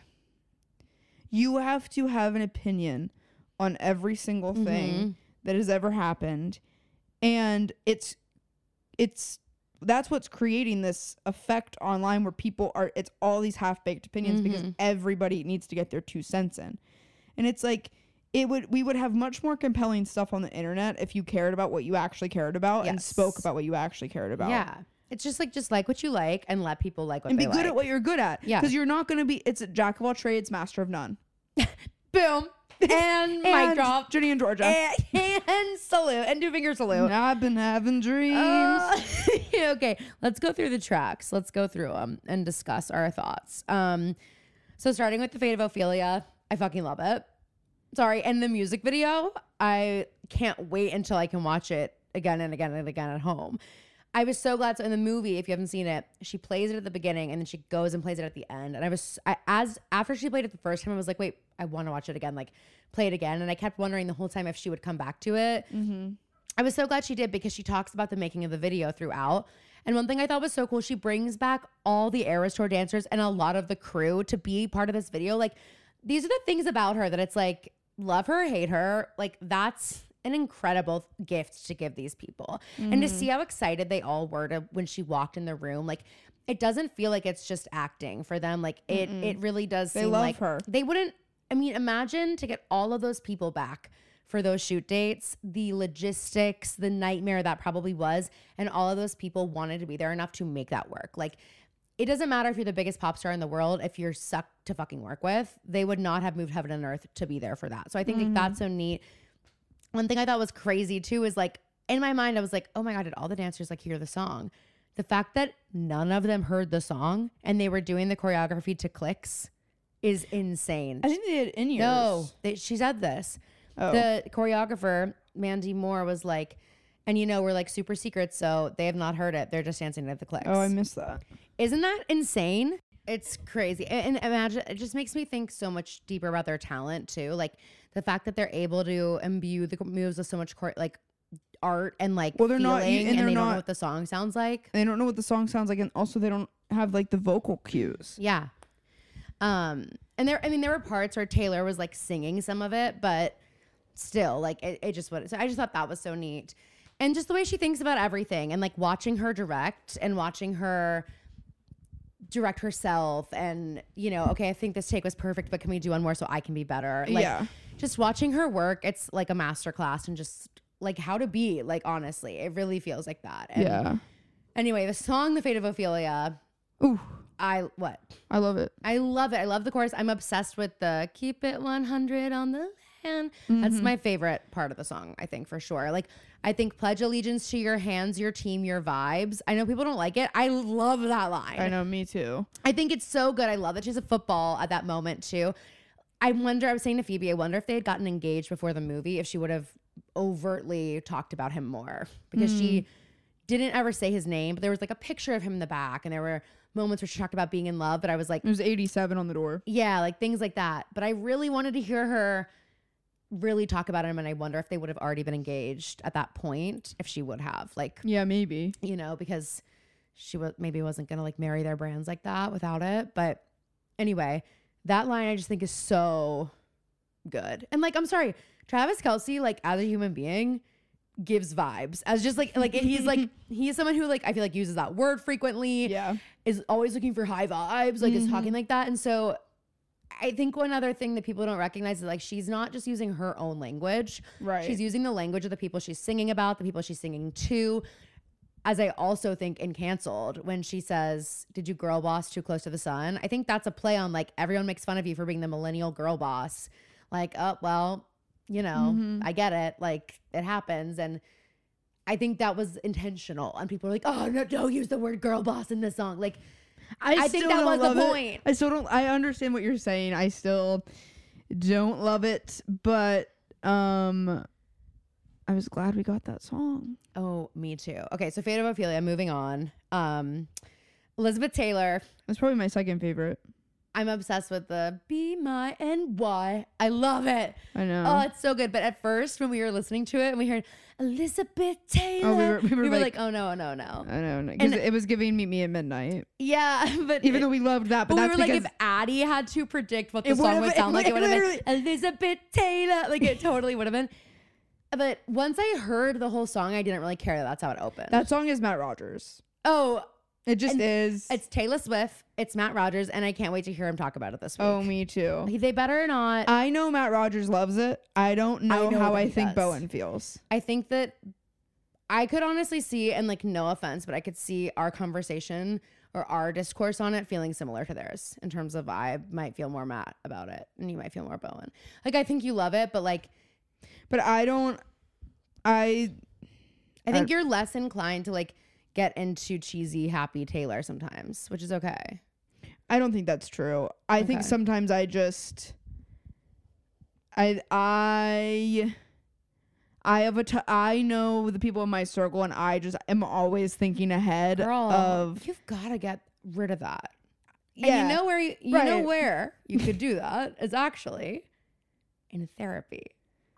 you have to have an opinion on every single thing Mhm. that has ever happened, and it's it's that's what's creating this effect online where people are it's all these half-baked opinions because Mhm. everybody needs to get their two cents in. And it's like it would we would have much more compelling stuff on the internet if you cared about what you actually cared about and Yes. spoke about what you actually cared about. Yeah. It's just like, just like what you like and let people like what And they be good like. at what you're good at. Yeah. Because you're not going to be, it's a jack of all trades, master of none. Boom. And mic And drop. Jenny and Georgia. And, and salute. And two finger salute. I've been having dreams. Uh, okay, let's go through the tracks. Let's go through them and discuss our thoughts. Um, so starting with The Fate of Ophelia, I fucking love it. Sorry, and the music video, I can't wait until I can watch it again and again and again at home. I was so glad. So in the movie, if you haven't seen it, she plays it at the beginning and then she goes and plays it at the end. And I was, I, as after she played it the first time, I was like, wait, I want to watch it again. Like, play it again. And I kept wondering the whole time if she would come back to it. Mm-hmm. I was so glad she did because she talks about the making of the video throughout. And one thing I thought was so cool, she brings back all the Eras Tour dancers and a lot of the crew to be part of this video. Like, these are the things about her that it's like, love her, hate her. Like, that's an incredible gift to give these people. Mm-hmm. And to see how excited they all were to when she walked in the room, like, it doesn't feel like it's just acting for them. Like, it Mm-mm. it really does They seem love like her. they wouldn't, I mean, imagine to get all of those people back for those shoot dates, the logistics, the nightmare that probably was, and all of those people wanted to be there enough to make that work. Like, it doesn't matter if you're the biggest pop star in the world, if you're sucked to fucking work with, they would not have moved heaven and earth to be there for that. So I think Mm-hmm. like, that's so neat. One thing I thought was crazy too is like, in my mind, I was like, oh my God, did all the dancers like hear the song? The fact that none of them heard the song and they were doing the choreography to clicks is insane. I think they did in yours. No, they, she said this. Oh. The choreographer, Mandy Moore, was like, and you know, we're like super secret, so they have not heard it. They're just dancing at the clicks. oh, I missed that. Isn't that insane? It's crazy. And, and imagine, it just makes me think so much deeper about their talent too. Like the fact that they're able to imbue the moves with so much chor- like art and like Well, they're feeling, not- and and, they're they don't not- know what the song sounds like. They don't know what the song sounds like, and also they don't have like the vocal cues. Yeah. Um, and there, I mean, there were parts where Taylor was like singing some of it, but still, like it, it just would. So I just thought that was so neat, and just the way she thinks about everything, and like watching her direct and watching her direct herself, and you know, okay, I think this take was perfect, but can we do one more so I can be better? Like, Yeah. just watching her work, it's like a master class, and just like how to be. Like honestly, it really feels like that. And Yeah. Anyway, the song "The Fate of Ophelia," Ooh, I what. I love it. I love it. I love the chorus. I'm obsessed with the keep it one hundred on the land. That's my favorite part of the song, I think, for sure. Like, I think pledge allegiance to your hands, your team, your vibes. I know people don't like it. I love that line. I know, me too. I think it's so good. I love that she's a football at that moment, too. I wonder, I was saying to Phoebe, I wonder if they had gotten engaged before the movie, if she would have overtly talked about him more. Because she didn't ever say his name, but there was like a picture of him in the back, and there were moments where she talked about being in love, but I was like, It was eighty-seven on the door. yeah, like things like that. But I really wanted to hear her really talk about him, and I wonder if they would have already been engaged at that point, if she would have, like, Yeah, maybe. you know, because she was maybe wasn't gonna like marry their brands like that without it. But anyway, that line I just think is so good. And like, I'm sorry, Travis Kelce, like as a human being, gives vibes as just like like he's like he's someone who like I feel like uses that word frequently. Yeah. Is always looking for high vibes, like is talking like that. And so I think one other thing that people don't recognize is like she's not just using her own language. Right. She's using the language of the people she's singing about, the people she's singing to. As I also think in Canceled, when she says, "Did you girl boss too close to the sun?" I think that's a play on like everyone makes fun of you for being the millennial girl boss. Like, oh well, you know, Mhm. I get it. Like it happens, and I think that was intentional. And people are like, "Oh no, don't use the word girl boss in this song." Like, I think still that don't was the love it. point. I still don't. I understand what you're saying. I still don't love it, but um, I was glad we got that song. Oh, me too. Okay, so Fate of Ophelia. Moving on. Um, Elizabeth Taylor. That's probably my second favorite. I'm obsessed with the "Be My and Why." I love it. I know. Oh, it's so good. But at first, when we were listening to it and we heard Elizabeth Taylor, Oh, we were- we were like- like, "Oh no, no, no." I know because And- it was giving Meet Me at Midnight. Yeah, but Even it- though we loved that, but, but we that's were like, because if Addie had to predict what the It song would've would been- sound like, it it would have been literally- Elizabeth Taylor. Like it totally would have been. But once I heard the whole song, I didn't really care that that's how it opened. that song is Matt Rogers. oh, It just And is. it's Taylor Swift. It's Matt Rogers, and I can't wait to hear him talk about it this week. Oh, me too. They better not. I know Matt Rogers loves it. I don't know, I know how that I he think does. Bowen feels. I think that I could honestly see, and like no offense, but I could see our conversation or our discourse on it feeling similar to theirs in terms of I might feel more Matt about it, and you might feel more Bowen. Like I think you love it, but like But I don't. I. I think I- you're less inclined to like get into cheesy, happy Taylor sometimes, which is okay. I don't think that's true. I think Okay. sometimes I just. I I. I have a t- I know the people in my circle, and I just am always thinking ahead Girl, of. you've got to get rid of that. Yeah. And you know where you, you know Right. where you could do that is actually in therapy.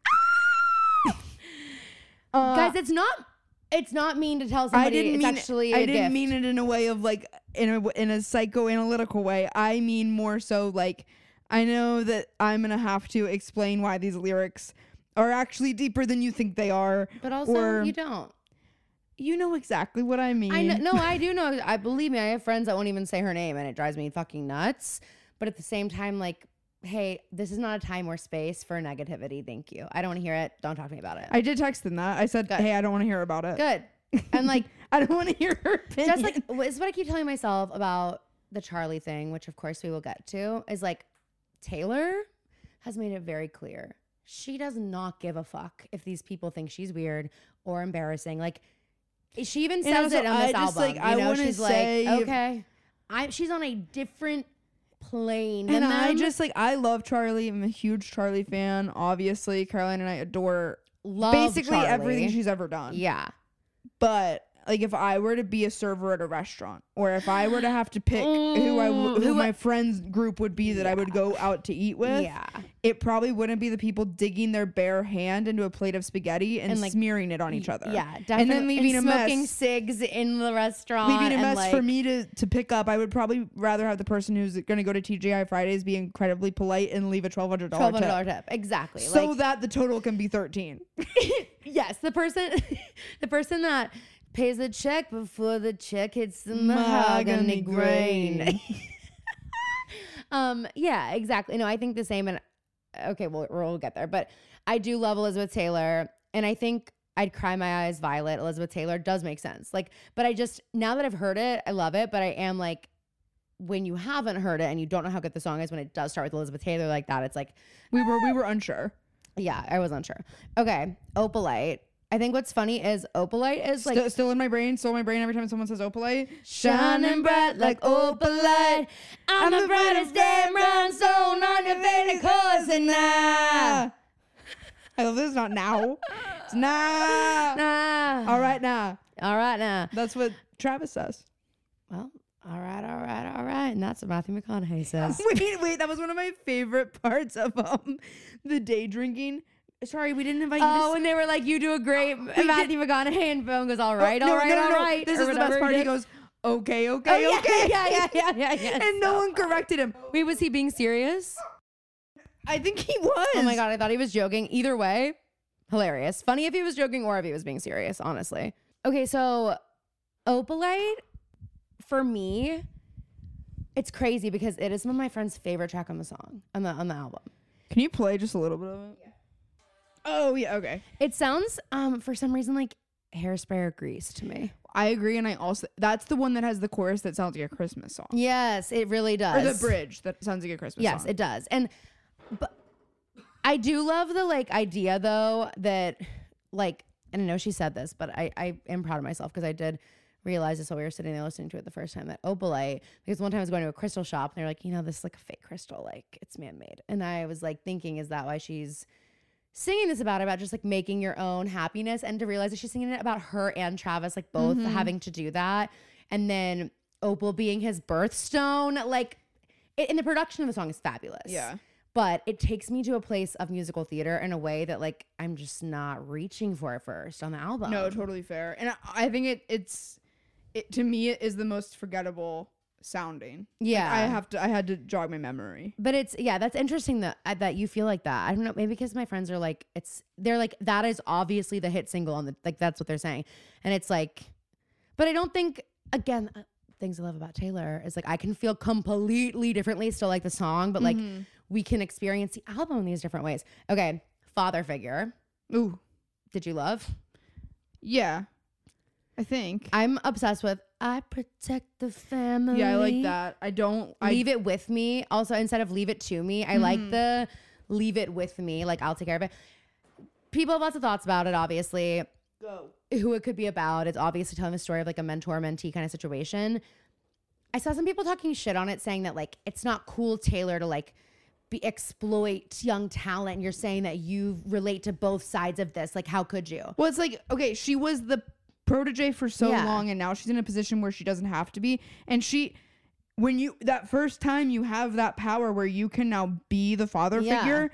Uh, Guys, it's not it's not mean to tell I somebody didn't it's mean actually I a didn't gift. mean it in a way of like in a in a psychoanalytical way. I mean more so like I know that I'm gonna have to explain why these lyrics are actually deeper than you think they are. But also or- you don't. You know exactly what I mean. I know, no, I do know. I believe me. I have friends that won't even say her name, and it drives me fucking nuts. But at the same time, like, hey, this is not a time or space for negativity. Thank you. I don't want to hear it. Don't talk to me about it. I did text them that. I said, Good. "Hey, I don't want to hear about it." Good. And like, I don't want to hear her opinion. just like, this is what I keep telling myself about the Charlie thing, which of course we will get to, is like, Taylor has made it very clear. She does not give a fuck if these people think she's weird or embarrassing. Like, she even says also, it on I this just, album. like, you I know, wanna she's say- like, okay, I she's on a different plane than and I them. just like I love Charlie. I'm a huge Charlie fan. Obviously, Caroline and I adore love basically Charlie. everything she's ever done. Yeah. But like if I were to be a server at a restaurant, or if I were to have to pick who I w- Mm, who who my I- friends group would be that I would go out to eat with, Yeah. it probably wouldn't be the people digging their bare hand into a plate of spaghetti and, And, like, smearing it on each other. Yeah, definitely. And then leaving a smoking mess. cigs in the restaurant. Leaving a and, mess like, for me to, to pick up. I would probably rather have the person who's going to go to T G I Fridays be incredibly polite and leave a twelve hundred dollars twelve hundred tip. dollar tip. Exactly. So like, that the total can be thirteen. yes, the person, the person that pays the check before the check hits the mahogany Mahogany grain. grain. um, yeah, exactly. No, I think the same. And okay, we'll we'll get there. But I do love Elizabeth Taylor, and I think I'd cry my eyes violet. Elizabeth Taylor does make sense. Like, but I just now that I've heard it, I love it. But I am like, when you haven't heard it and you don't know how good the song is, when it does start with Elizabeth Taylor like that, it's like, We were we were unsure. yeah, I was unsure. Okay, Opalite. I think what's funny is Opalite is like Still, still in my brain, still in my brain every time someone says Opalite. shining bright like Opalite. I'm the brightest damn rhinestone on your veiny course and now. I love this. Not now. It's now. Nah. All right, now. All right now. That's what Travis says. Well, all right, all right, all right. And that's what Matthew McConaughey says. Wait, wait. That was one of my favorite parts of um the day drinking. sorry, we didn't invite you Oh, to and they were like, you do a great Matthew McConaughey, and Boone goes, all right, Oh, all no, right, no, no, all no. right. This or is the best whatever part. He did. goes, okay, Oh, okay, yeah, okay. yeah, yeah, yeah, yeah, yeah. And no one corrected him. Wait, was he being serious? I think he was. Oh my God, I thought he was joking. Either way, hilarious. Funny if he was joking or if he was being serious, honestly. Okay, so Opalite, for me, it's crazy because it is one of my friend's favorite track on the song, on the on the album. Can you play just a little bit of it? Yeah. Oh, yeah, okay. It sounds, um, for some reason, like Hairspray or Grease to me. I agree, and I also, that's the one that has the chorus that sounds like a Christmas song. Yes, it really does. Or the bridge that sounds like a Christmas Yes, song. it does. And but I do love the like idea though that like, and I know she said this, but I, I am proud of myself because I did realize this while we were sitting there listening to it the first time, that Opalite, because one time I was going to a crystal shop and they're like, you know, this is like a fake crystal, like it's man-made. And I was like thinking, is that why she's singing this about about just like making your own happiness? And to realize that she's singing it about her and Travis, like both Mm-hmm. having to do that. And then Opal being his birthstone, like it, and the production of the song is fabulous. Yeah. But it takes me to a place of musical theater in a way that like I'm just not reaching for at first on the album. No, totally fair. And I, I think it it's it to me it is the most forgettable sounding. Yeah. Like, I have to I had to jog my memory. But it's, yeah, that's interesting that uh, that you feel like that. I don't know, maybe because my friends are like, it's, they're like, that is obviously the hit single on the, like, that's what they're saying. And it's like, but I don't think, again, uh, things I love about Taylor is like, I can feel completely differently, still like the song, but like, Mm-hmm. we can experience the album in these different ways. Okay, Father Figure. Ooh. Did you love? Yeah. I think. I'm obsessed with I Protect the Family. Yeah, I like that. I don't I Leave it with me. Also, instead of leave it to me, I like the leave it with me. Like, I'll take care of it. People have lots of thoughts about it, obviously. go. Who it could be about. It's obviously telling the story of like a mentor mentee kind of situation. I saw some people talking shit on it, saying that like it's not cool, Taylor, to like be exploit young talent. And you're saying that you relate to both sides of this. Like, how could you? Well, it's like, okay, she was the protege for so Yeah. long, and now she's in a position where she doesn't have to be. And she, when you, that first time you have that power where you can now be the father Yeah. figure,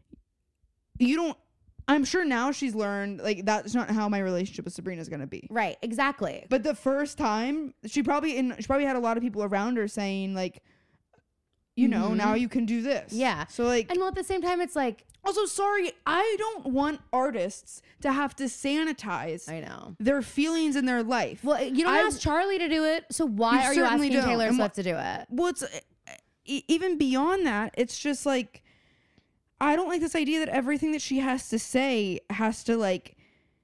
you don't, I'm sure now she's learned, like, that's not how my relationship with Sabrina is going to be. Right, exactly. But the first time, she probably, in, she probably had a lot of people around her saying, like, you know, Mhm. now you can do this. Yeah. So, like, And well, at the same time, it's like, also, sorry, I don't want artists to have to sanitize I know. their feelings in their life. Well, you don't I- ask Charlie to do it, so why You are you certainly asking don't. Taylor And Swift wha- to do it? Well, it's uh, e- even beyond that. It's just like, I don't like this idea that everything that she has to say has to like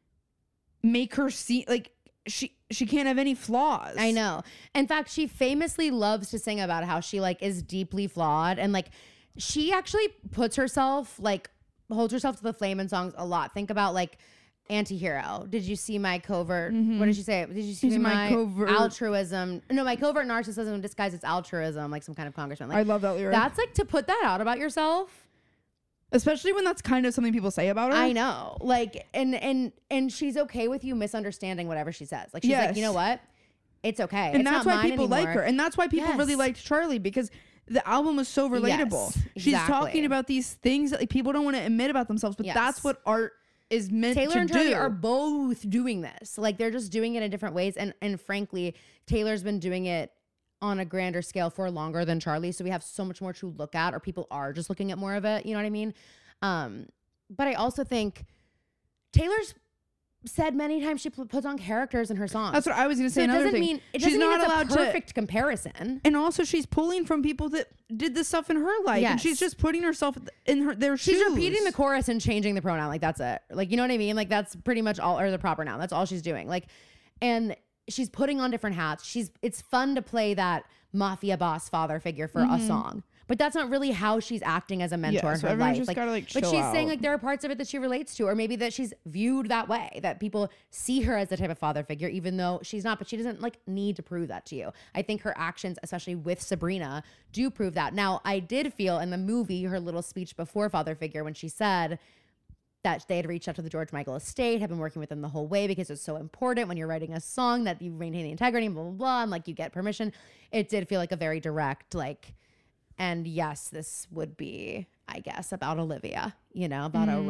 make her see like she she can't have any flaws. I know. In fact, she famously loves to sing about how she like is deeply flawed, and like she actually puts herself like holds herself to the flame in songs a lot. Think about like Anti-Hero. Did you see my covert? What did she say? Did you see Mm-hmm. my, my covert- altruism? No, my covert narcissism disguised as altruism, like some kind of congressman. Like, I love that lyric. that's like to put that out about yourself. Especially when that's kind of something people say about her. I know. Like, and and and she's okay with you misunderstanding whatever she says. Like, she's like, Yes. you know what? It's okay. And It's that's not why mine people like anymore. her. And that's why people really Yes. liked Charlie, because the album was so relatable. Yes, She's exactly. talking about these things that like, people don't want to admit about themselves, but Yes. that's what art is meant Taylor to and Charlie do. are both doing this. Like, they're just doing it in different ways. And and frankly, Taylor's been doing it on a grander scale for longer than Charlie. So we have so much more to look at, or people are just looking at more of it. You know what I mean? Um, but I also think Taylor's said many times she pl- puts on characters in her songs. That's what I was going to so say. it Another doesn't thing. mean it She's doesn't mean not it's allowed a perfect comparison. to. And also, she's pulling from people that did this stuff in her life, and Yes. she's just putting herself in her their She's shoes. repeating the chorus and changing the pronoun. Like, that's it. Like, you know what I mean? Like, that's pretty much all, or the proper noun. That's all she's doing. Like, and she's putting on different hats. She's, it's fun to play that mafia boss father figure for a song, but that's not really how she's acting as a mentor Yeah, in so her everyone's life. just Like, gotta, like, but chill she's saying out. like there are parts of it that she relates to, or maybe that she's viewed that way, that people see her as the type of father figure, even though she's not, but she doesn't like need to prove that to you. I think her actions, especially with Sabrina, do prove that. Now, I did feel in the movie, her little speech before father figure, when she said that they had reached out to the George Michael estate, have been working with them the whole way because it's so important when you're writing a song that you maintain the integrity, blah, blah, blah, and like you get permission. It did feel like a very direct, like, and yes, this would be, I guess, about Olivia, you know, about Mm. Oro.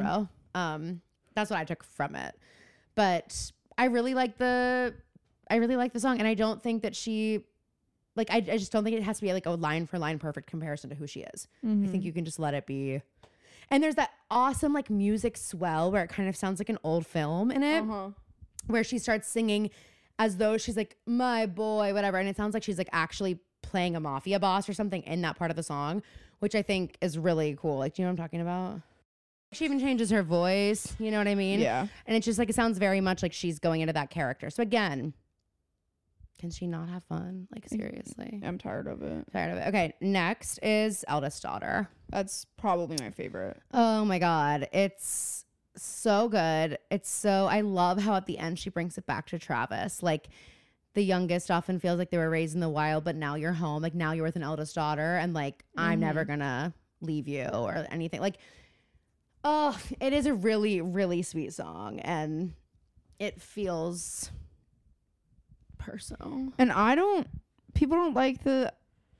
Um, that's what I took from it. But I really like the, I really like the song, and I don't think that she, like, I, I just don't think it has to be like a line for line perfect comparison to who she is. Mm-hmm. I think you can just let it be. And there's that awesome like music swell where it kind of sounds like an old film in it, Uh-huh. where she starts singing as though she's like, my boy, whatever. And it sounds like she's like actually playing a mafia boss or something in that part of the song, which I think is really cool. Like, do you know what I'm talking about? She even changes her voice, you know what I mean? Yeah. And it's just like, it sounds very much like she's going into that character. So again, can she not have fun? Like, seriously. I'm tired of it. Tired of it. Okay, next is Eldest Daughter. That's probably my favorite. Oh my God. It's so good. It's so, I love how at the end she brings it back to Travis. Like, the youngest often feels like they were raised in the wild, but now you're home. Like, now you're with an eldest daughter, and like, mm-hmm. I'm never gonna leave you or anything. Like, oh, it is a really, really sweet song, and it feels personal. And I don't, people don't like the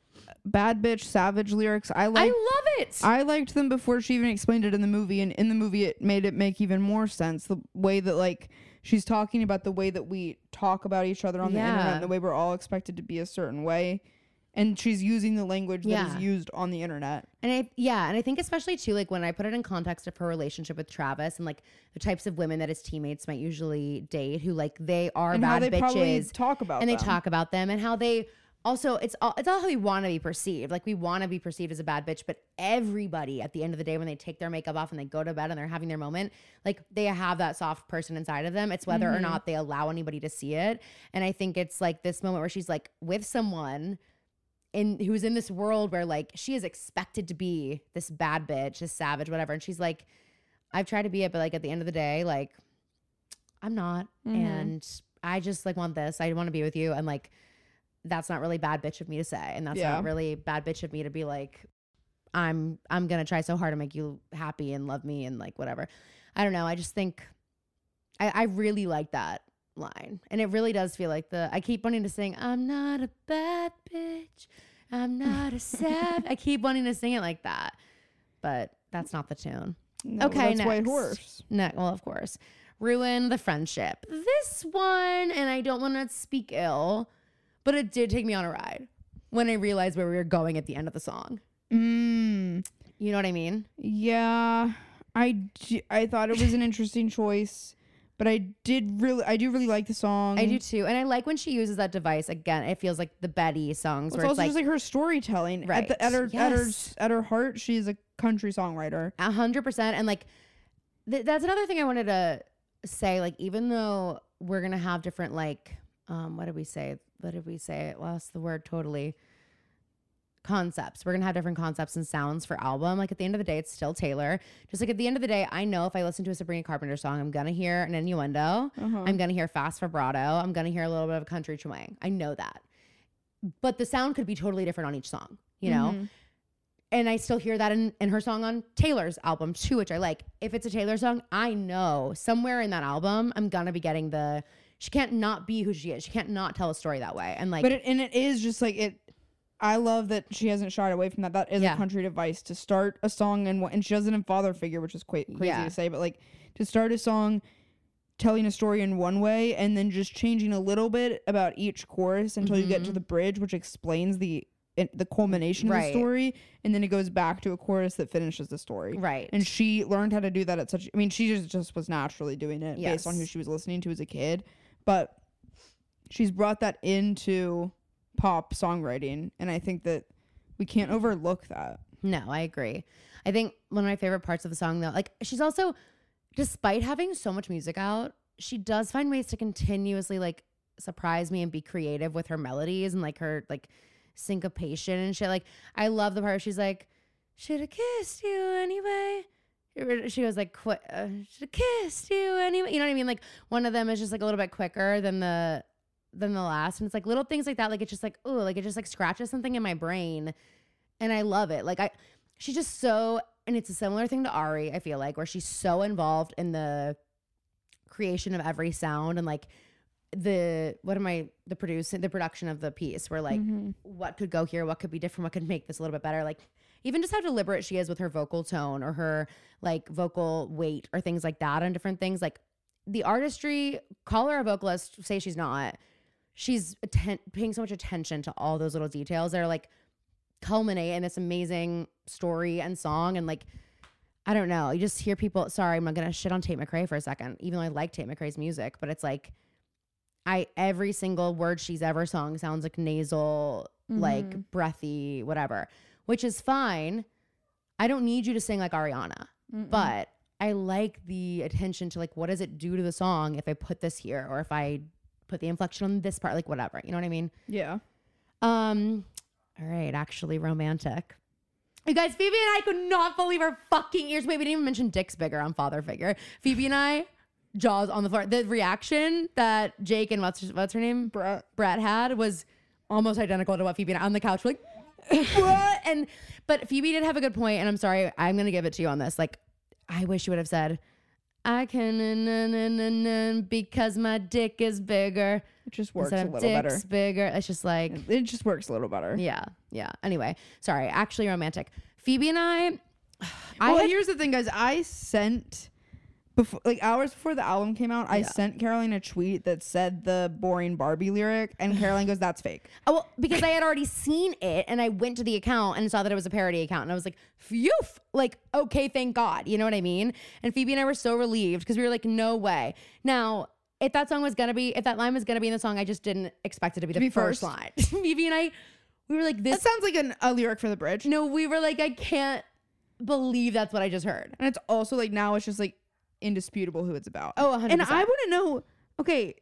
bad bitch savage lyrics. I like, I love it. I liked them before she even explained it in the movie, and in the movie it made it make even more sense. The way that like she's talking about the way that we talk about each other on yeah. the internet, and the way we're all expected to be a certain way. And she's using the language yeah. that is used on the internet. And I, yeah, and I think especially too, like when I put it in context of her relationship with Travis and like the types of women that his teammates might usually date, who like they are and bad how they bitches, probably talk about and them. they talk about them, and how they also it's all it's all how we want to be perceived. Like we want to be perceived as a bad bitch, but everybody at the end of the day, when they take their makeup off and they go to bed and they're having their moment, like they have that soft person inside of them. It's whether mm-hmm. or not they allow anybody to see it. And I think it's like this moment where she's like with someone in who's in this world where like she is expected to be this bad bitch, this savage, whatever. And she's like, I've tried to be it, but like at the end of the day, like I'm not. Mm-hmm. And I just like want this. I want to be with you. And like, that's not really bad bitch of me to say. And that's yeah. not really bad bitch of me to be like, I'm, I'm going to try so hard to make you happy and love me and like, whatever. I don't know. I just think I, I really like that line. And it really does feel like the, I keep wanting to sing, I'm not a bad bitch. I'm not a sad. I keep wanting to sing it like that, but that's not the tune. No, okay. That's next. White Horse. Ne- well, of course. Ruin the Friendship. This one, and I don't want to speak ill, but it did take me on a ride when I realized where we were going at the end of the song. Mm. You know what I mean? Yeah. I, d- I thought it was an interesting choice, but I did really, I do really like the song. I do too. And I like when she uses that device. Again, it feels like the Betty songs. Well, where it's it's also like, just like her storytelling. Right. At, the, at, her, at, her, Yes. at her heart, she's a country songwriter. A hundred percent. And like, th- that's another thing I wanted to say. Like, even though we're going to have different, like, um, what did we say? What did we say? Lost the word totally. Concepts. We're going to have different concepts and sounds for album. Like at the end of the day, it's still Taylor. Just like at the end of the day, I know if I listen to a Sabrina Carpenter song, I'm going to hear an innuendo. Uh-huh. I'm going to hear fast vibrato. I'm going to hear a little bit of a country twang. I know that. But the sound could be totally different on each song, you know? Mm-hmm. And I still hear that in, in her song on Taylor's album too, which I like. If it's a Taylor song, I know somewhere in that album, I'm going to be getting the, she can't not be who she is. She can't not tell a story that way. And like, but it, and it is just like it, I love that she hasn't shied away from that. That is yeah. a country device to start a song, and and she does it in Father Figure, which is quite crazy yeah. to say, but like to start a song telling a story in one way and then just changing a little bit about each chorus until mm-hmm. you get to the bridge, which explains the the culmination right. of the story, and then it goes back to a chorus that finishes the story. Right. And she learned how to do that at such, I mean, she just, just was naturally doing it yes. based on who she was listening to as a kid, but she's brought that into pop songwriting, and I think that we can't overlook that. No, I agree. I think one of my favorite parts of the song, though, like she's also, despite having so much music out, she does find ways to continuously like surprise me and be creative with her melodies and like her like syncopation and shit. Like I love the part where she's like, should have kissed you anyway. She was like, Qu- uh, should have kissed you anyway. You know what I mean? Like one of them is just like a little bit quicker than the than the last, and it's like little things like that. Like it's just like, oh, like it just like scratches something in my brain, and I love it. Like I, she's just so, and it's a similar thing to Ari. I feel like where she's so involved in the creation of every sound and like the what am I the producing the production of the piece. Where like mm-hmm. what could go here, what could be different, what could make this a little bit better. Like even just how deliberate she is with her vocal tone or her like vocal weight or things like that on different things. Like the artistry, call her a vocalist, say she's not. She's atten- paying so much attention to all those little details that are like culminate in this amazing story and song. And like, I don't know, you just hear people, sorry, I'm not going to shit on Tate McRae for a second, even though I like Tate McRae's music, but it's like, I, every single word she's ever sung sounds like nasal, mm-hmm. like breathy, whatever, which is fine. I don't need you to sing like Ariana, Mm-mm. but I like the attention to like, what does it do to the song if I put this here or if I put the inflection on this part, like whatever, you know what I mean? Yeah. Um, all right, actually romantic. You guys, Phoebe and I could not believe our fucking ears. Wait, we didn't even mention Dick's bigger on Father Figure. Phoebe and I, jaws on the floor. The reaction that Jake and what's what's her name? Brett. Brett had was almost identical to what Phoebe and I on the couch were like, what? And but Phoebe did have a good point, and I'm sorry, I'm gonna give it to you on this. Like, I wish you would have said, I can na, na, na, na, because my dick is bigger. It just works Instead a of little dick's better. bigger. It's just like It just works a little better. yeah, yeah. Anyway, sorry. Actually, romantic. Phoebe and I. I well, had, here's the thing, guys. I sent before, like hours before the album came out, I Yeah. sent Caroline a tweet that said the boring Barbie lyric, and Caroline goes, "That's fake." oh, well, because I had already seen it, and I went to the account and saw that it was a parody account, and I was like, "Phew!" Like, okay, thank God. You know what I mean? And Phoebe and I were so relieved because we were like, "No way." Now, if that song was gonna be, if that line was gonna be in the song, I just didn't expect it to be the be first, first. line. Phoebe and I, we were like, "This." That sounds like an, a lyric for the bridge. No, we were like, I can't believe that's what I just heard. And it's also like now it's just like indisputable who it's about. Oh, one hundred and percent. I want to know, okay,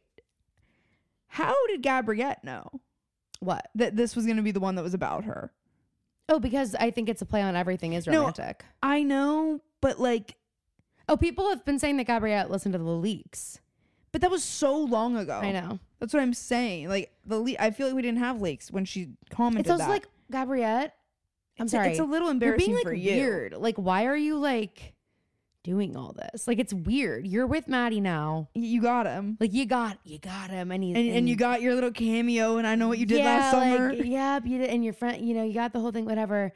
how did Gabriette know What? that this was going to be the one that was about her? Oh, because I think it's a play on everything is No. romantic. I know, but like, Oh, people have been saying that Gabriette listened to the leaks. but that was so long ago. I know. That's what I'm saying. Like the le- I feel like we didn't have leaks when she commented It's also that. like, Gabriette, I'm It's- sorry. It's a little You're embarrassing being like for you. weird. Like, why are you like doing all this? Like, it's weird. You're with Maddie now. Y- You got him. Like, you got, you got him, and he's And, and you got your little cameo, and I know what you did yeah, last summer. Like, yeah, you did, and your friend, you know, you got the whole thing. Whatever.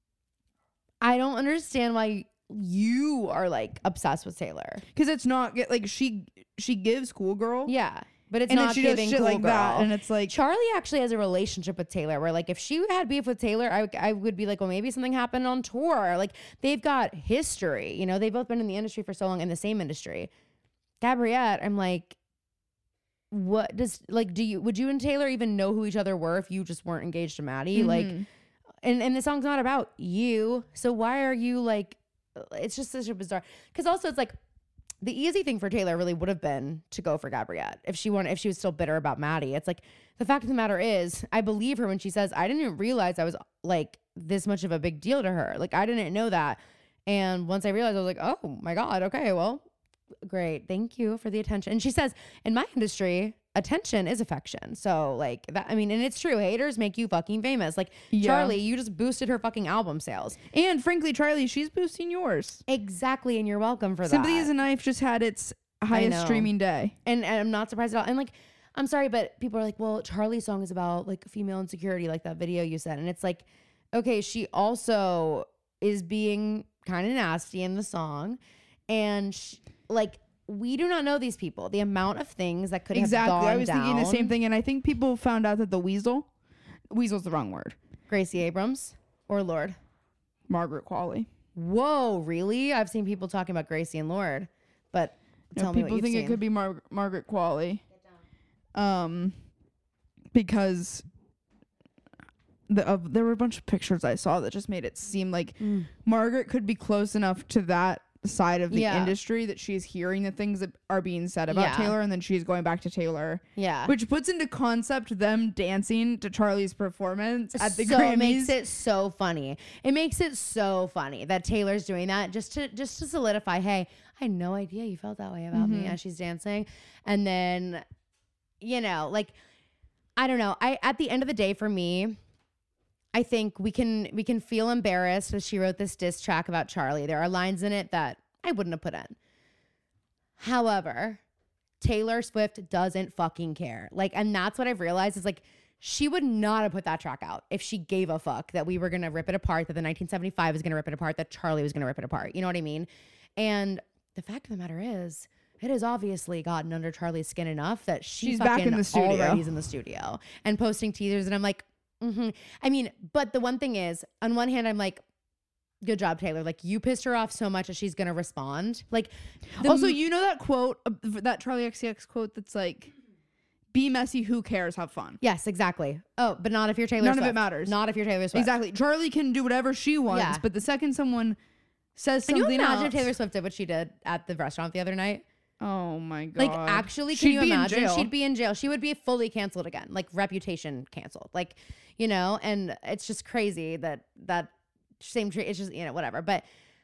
I don't understand why you are like obsessed with Taylor. Because it's not get like she she gives Cool Girl, Yeah, but it's and then not she does giving shit cool like girl. that, and it's like Charlie actually has a relationship with Taylor where like if she had beef with Taylor, I, I would be like, well, maybe something happened on tour. Like they've got history, you know, they've both been in the industry for so long, in the same industry. Gabriette, I'm like, what does like do you would you and Taylor even know who each other were if you just weren't engaged to Maddie? Mhm. Like, and and the song's not about you, so why are you like? It's just such a bizarre. Because also it's like, the easy thing for Taylor really would have been to go for Gabriette if she wanted, if she was still bitter about Maddie. It's like, the fact of the matter is, I believe her when she says, I didn't realize I was like this much of a big deal to her. Like, I didn't know that. And once I realized, I was like, oh my God, okay, well, great. Thank you for the attention. And she says, in my industry, attention is affection. So like that, I mean, and it's true. Haters make you fucking famous. Like Yeah. Charlie, you just boosted her fucking album sales. and frankly, Charlie, she's boosting yours. Exactly. And you're welcome for Sympathy that. is a Knife just had its highest know. streaming day. And, and I'm not surprised at all. And like, I'm sorry, but people are like, well, Charlie's song is about like female insecurity, like that video you said. And it's like, okay, she also is being kind of nasty in the song. And sh- like, we do not know these people. The amount of things that could Exactly. have gone I was down. thinking the same thing, and I think people found out that the Weasel, Weasel's the wrong word. Gracie Abrams or Lord. Margaret Qualley. Whoa, really? I've seen people talking about Gracie and Lord, but No, tell me what people you've think seen. it could be Mar- Margaret Qualley. Um, because the of there were a bunch of pictures I saw that just made it seem like Mm. Margaret could be close enough to that side of the Yeah. industry that she's hearing the things that are being said about Yeah. Taylor, and then she's going back to Taylor, Yeah. which puts into concept them dancing to Charlie's performance at the so Grammys. it makes it so funny. It makes it so funny that Taylor's doing that just to just to solidify, hey, I had no idea you felt that way about me Mhm. as she's dancing. And then, you know, like, I don't know. I at the end of the day, for me, I think we can we can feel embarrassed as she wrote this diss track about Charlie. There are lines in it that I wouldn't have put in. However, Taylor Swift doesn't fucking care. Like, and that's what I've realized is like, she would not have put that track out if she gave a fuck that we were going to rip it apart, that the nineteen seventy-five was going to rip it apart, that Charlie was going to rip it apart. You know what I mean? And the fact of the matter is, it has obviously gotten under Charlie's skin enough that she She's fucking back in the studio. already is in the studio and posting teasers. And I'm like, mm-hmm. I mean, but the one thing is, on one hand, I'm like, good job, Taylor. Like, you pissed her off so much that she's going to respond. Like, the Also, m- you know that quote, uh, that Charlie X C X quote that's like, be messy, who cares, have fun. yes, exactly. Oh, but not if you're Taylor None Swift. of it matters. Not if you're Taylor Swift. Exactly. Charlie can do whatever she wants, Yeah. but the second someone says Can something you imagine else, if Taylor Swift did what she did at the restaurant the other night? oh my God. Like, actually, can She'd you be in imagine? jail. She'd be in jail. She would be fully canceled again, like reputation canceled. Like, you know, and it's just crazy that that same tree. It's just, you know, whatever. But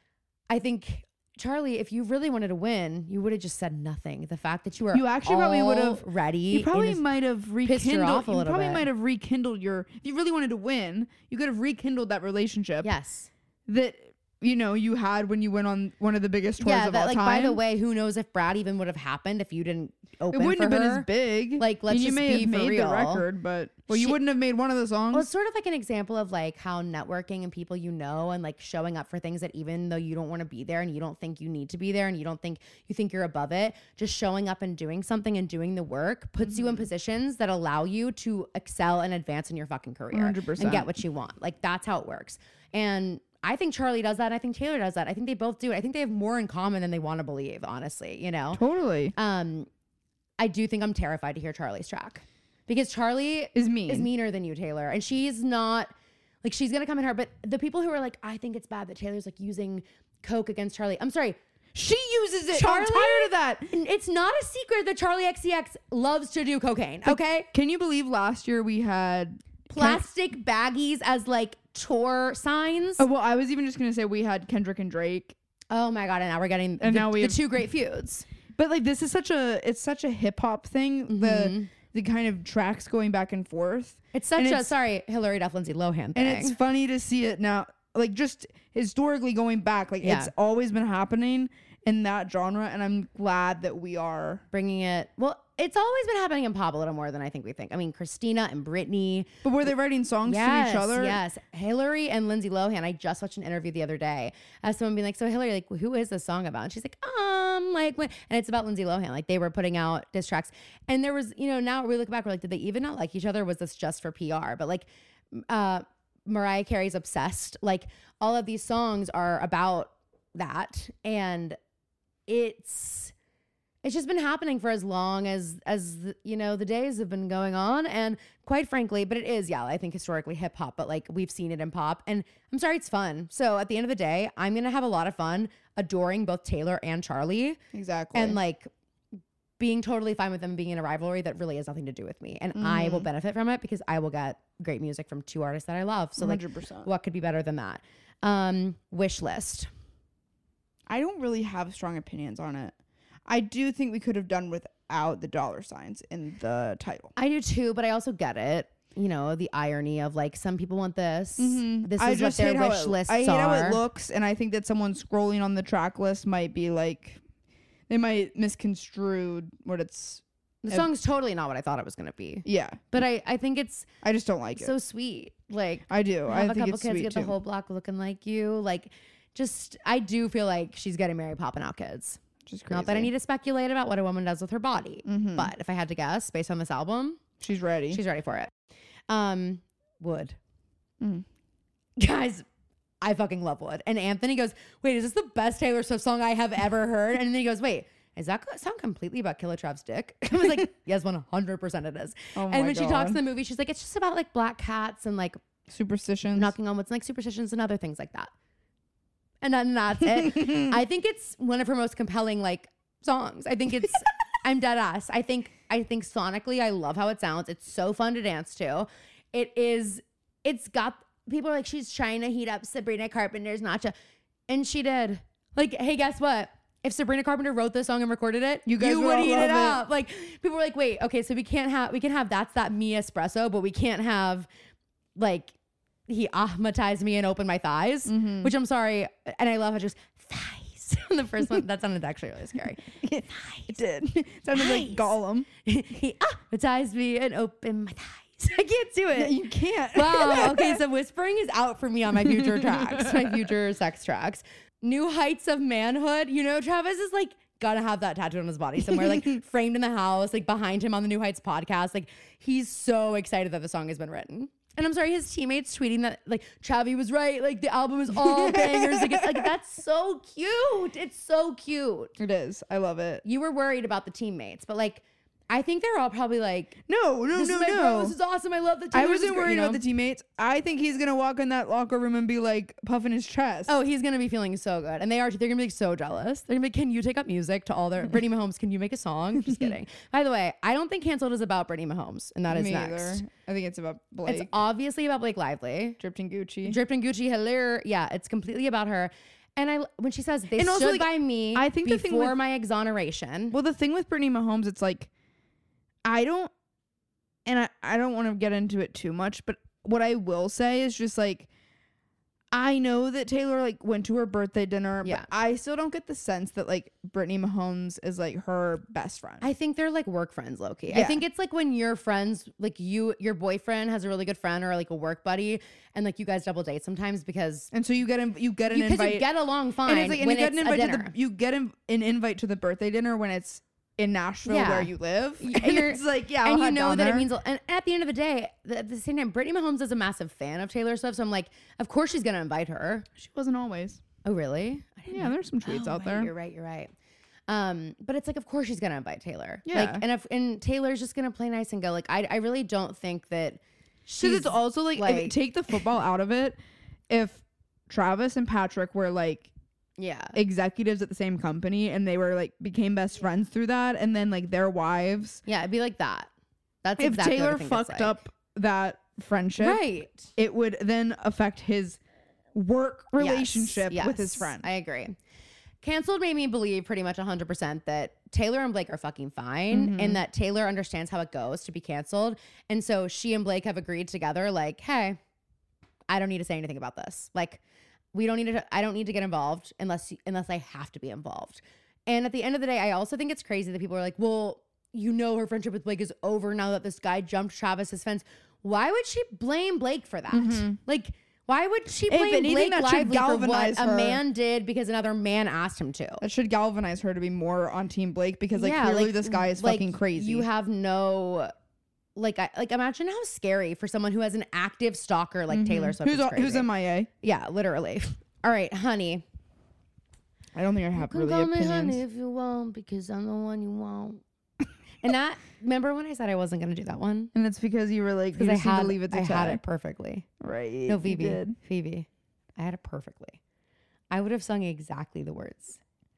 I think, Charlie, if you really wanted to win, you would have just said nothing. The fact that you were You actually probably would have- ready. You probably in this- might have pissed her rekindled. off a You little probably bit. might have rekindled your. If you really wanted to win, you could have rekindled that relationship yes. that you know you had when you went on one of the biggest tours Yeah. of That, all like, time. by the way, who knows if Brad even would have happened if you didn't open it wouldn't for have been her. as big. Like, let's I mean, you just may be have for made real. the record, but well, you She- wouldn't have made one of the songs. Well, it's sort of like an example of like how networking and people you know and like showing up for things that even though you don't want to be there and you don't think you need to be there and you don't think you think you're above it, just showing up and doing something and doing the work puts Mm-hmm. you in positions that allow you to excel and advance in your fucking career one hundred percent. and get what you want. Like, that's how it works. And I think Charlie does that. And I think Taylor does that. I think they both do it. I think they have more in common than they want to believe, honestly, you know? Totally. Um, I do think I'm terrified to hear Charlie's track because Charlie Is mean. is meaner than you, Taylor. And she's not like, she's going to come in hard. But the people who are like, I think it's bad that Taylor's like using Coke against Charlie. I'm sorry. She uses it. Charlie- I'm tired of that. It's not a secret that Charlie X C X loves to do cocaine. Okay. Can you believe last year we had Plastic baggies as like tour signs. Oh, well, I was even just gonna say we had Kendrick and Drake, Oh my God. And now we're getting And the, now we the have- two great feuds. but like this is such a it's such a hip hop thing. Mm-hmm. The the kind of tracks going back and forth, It's such And a, it's- sorry, Hillary Duff, Lindsay Lohan thing. and it's funny to see it now. Like just historically going back, like Yeah. it's always been happening in that genre, and I'm glad that we are. Bringing it, well, it's always been happening in pop a little more than I think we think. I mean, Christina and Britney. But were they writing songs Yes, to each other? yes. Hillary and Lindsay Lohan. I just watched an interview the other day as someone being like, so Hillary, like, who is this song about? And she's like, um, like, when, and it's about Lindsay Lohan. Like, they were putting out diss tracks. And there was, you know, now we look back, we're like, did they even not like each other? Was this just for P R? But like, uh, Mariah Carey's Obsessed. Like, all of these songs are about that. And it's, it's just been happening for as long as as the, you know, the days have been going on. And quite frankly, but it is, yeah, I think historically hip hop, but like we've seen it in pop, and I'm sorry, it's fun. So at the end of the day, I'm gonna have a lot of fun adoring both Taylor and Charlie, Exactly. and like being totally fine with them being in a rivalry that really has nothing to do with me, and I will benefit from it because I will get great music from two artists that I love. So one like, hundred percent. what could be better than that? Um, wish list. I don't really have strong opinions on it. I do think we could have done without the dollar signs in the title. I do too, but I also get it. You know, the irony of like some people want this. Mhm. This I is what just their hate how wish it- lists I hate are. how it looks, and I think that someone scrolling on the track list might be like, they might misconstrue what it's. The uh, song's totally not what I thought it was gonna be. Yeah, But I, I think it's I just don't like so it. sweet. Like, I do. I have a think couple it's kids sweet get too. the whole block looking like you. Like, just I do feel like she's getting Mary popping out kids. Just crazy. Not that I need to speculate about what a woman does with her body, Mhm. but if I had to guess based on this album, She's ready. she's ready for it. Um, Wood. Mhm. Guys, I fucking love Wood. And Anthony goes, wait, is this the best Taylor Swift song I have ever heard? And then he goes, wait, is that go- sound completely about Killer Trav's dick? I was like, yes, one hundred percent it is. Oh my and when she talks in God. the movie, she's like, it's just about like black cats and like Superstitions. knocking on what's like superstitions and other things like that. And then that's it. I think it's one of her most compelling like songs. I think it's I'm dead ass. I think I think sonically I love how it sounds. It's so fun to dance to. It is it's got people are like, she's trying to heat up Sabrina Carpenter's Nacha. And she did. Like, hey, guess what? If Sabrina Carpenter wrote this song and recorded it, You guys would all heat love it it. up. Like, people were like, wait, okay, so we can't have we can have that's that me espresso, but we can't have like he ahmatized me and opened my thighs, Mm-hmm. which I'm sorry. And I love how just thighs. The first one, that sounded actually really scary. It did. It sounded like Nice. Gollum. He ahmatized me and opened my thighs. I can't do it. You can't. Wow. Okay, so whispering is out for me on my future tracks, my future sex tracks. New heights of manhood. You know, Travis is like gotta have that tattooed on his body somewhere, like framed in the house, like behind him on the New Heights podcast. Like he's so excited that the song has been written. And I'm sorry, his teammates tweeting that like Travi was right, like the album is all bangers. Like, it's, like that's so cute. It's so cute. It is. I love it. You were worried about the teammates, but like I think they're all probably like, No, no, this no, is my no. bro. This is awesome. I love the team. I wasn't worried about the teammates. I think he's gonna walk in that locker room and be like puffing his chest. Oh, he's gonna be feeling so good, and they are. They're gonna be so jealous. They're gonna be. Can you take up music to all their Brittany Mahomes? Can you make a song? Just kidding. By the way, I don't think Canceled is about Brittany Mahomes, and that is Me next. either. I think it's about Blake. It's obviously about Blake Lively. Dripped in Gucci. Dripped in Gucci. Hilaire. Yeah, it's completely about her. And I, when she says they And stood also, like, by me, I think the thing before with- my exoneration. Well, the thing with Brittany Mahomes, it's like, I don't, and I, I don't want to get into it too much, but what I will say is just like, I know that Taylor like went to her birthday dinner, Yeah. but I still don't get the sense that like Brittany Mahomes is like her best friend. I think they're like work friends, low-key. I Yeah. think it's like when your friends, like you, your boyfriend has a really good friend or like a work buddy, and like you guys double date sometimes because and so you get in, you get an because you, invite, get along fine. and it's like and when you get an it's a invite to dinner. the you get an, an invite to the birthday dinner when it's in Nashville Yeah. where you live. Y- And you're- it's like yeah, I'll and you head know down that there. it means, a- and at the end of the day, th- at the same time, Brittany Mahomes is a massive fan of Taylor Swift. So I'm like, of course she's gonna invite her. She wasn't always. Oh really? I didn't Yeah, know. there's some tweets Oh, out right, there. You're right. You're right. Um, but it's like, of course she's gonna invite Taylor. Yeah. Like, and if and Taylor's just gonna play nice and go. Like, I I really don't think that she's Because it's also like, if like- it- take the football out of it. If Travis and Patrick were like yeah. executives at the same company and they were like became best friends through that, and then like their wives, Yeah, it'd be like that. That's if exactly what I Taylor think it's fucked like. up that friendship, right it would then affect his work Yes, relationship with his yes, friend. I agree. Canceled made me believe pretty much one hundred percent that Taylor and Blake are fucking fine Mm-hmm. and that Taylor understands how it goes to be canceled. And so she and Blake have agreed together, like, hey, I don't need to say anything about this. Like, we don't need to, I don't need to get involved unless, unless I have to be involved. And at the end of the day, I also think it's crazy that people are like, well, you know, her friendship with Blake is over now that this guy jumped Travis's fence. Why would she blame Blake for that? Like, why would she If blame anything, Blake that should Lively for what galvanize a her. man did because another man asked him to? That should galvanize her to be more on Team Blake because like Yeah, clearly like- this guy is like, fucking crazy. You have no, like, I, like imagine how scary for someone who has an active stalker like Taylor Swift. who's is al- crazy. who's M I A? Yeah, literally. All right, honey. I don't think I have You really can call me opinions. honey if you want because I'm the one you want. And that, remember when I said I wasn't gonna do that one? And it's because you were like, Because you I just need to had, leave it to I had Ty. it perfectly. Right. No, you Phoebe. did. Phoebe. I had it perfectly. I would have sung exactly the words.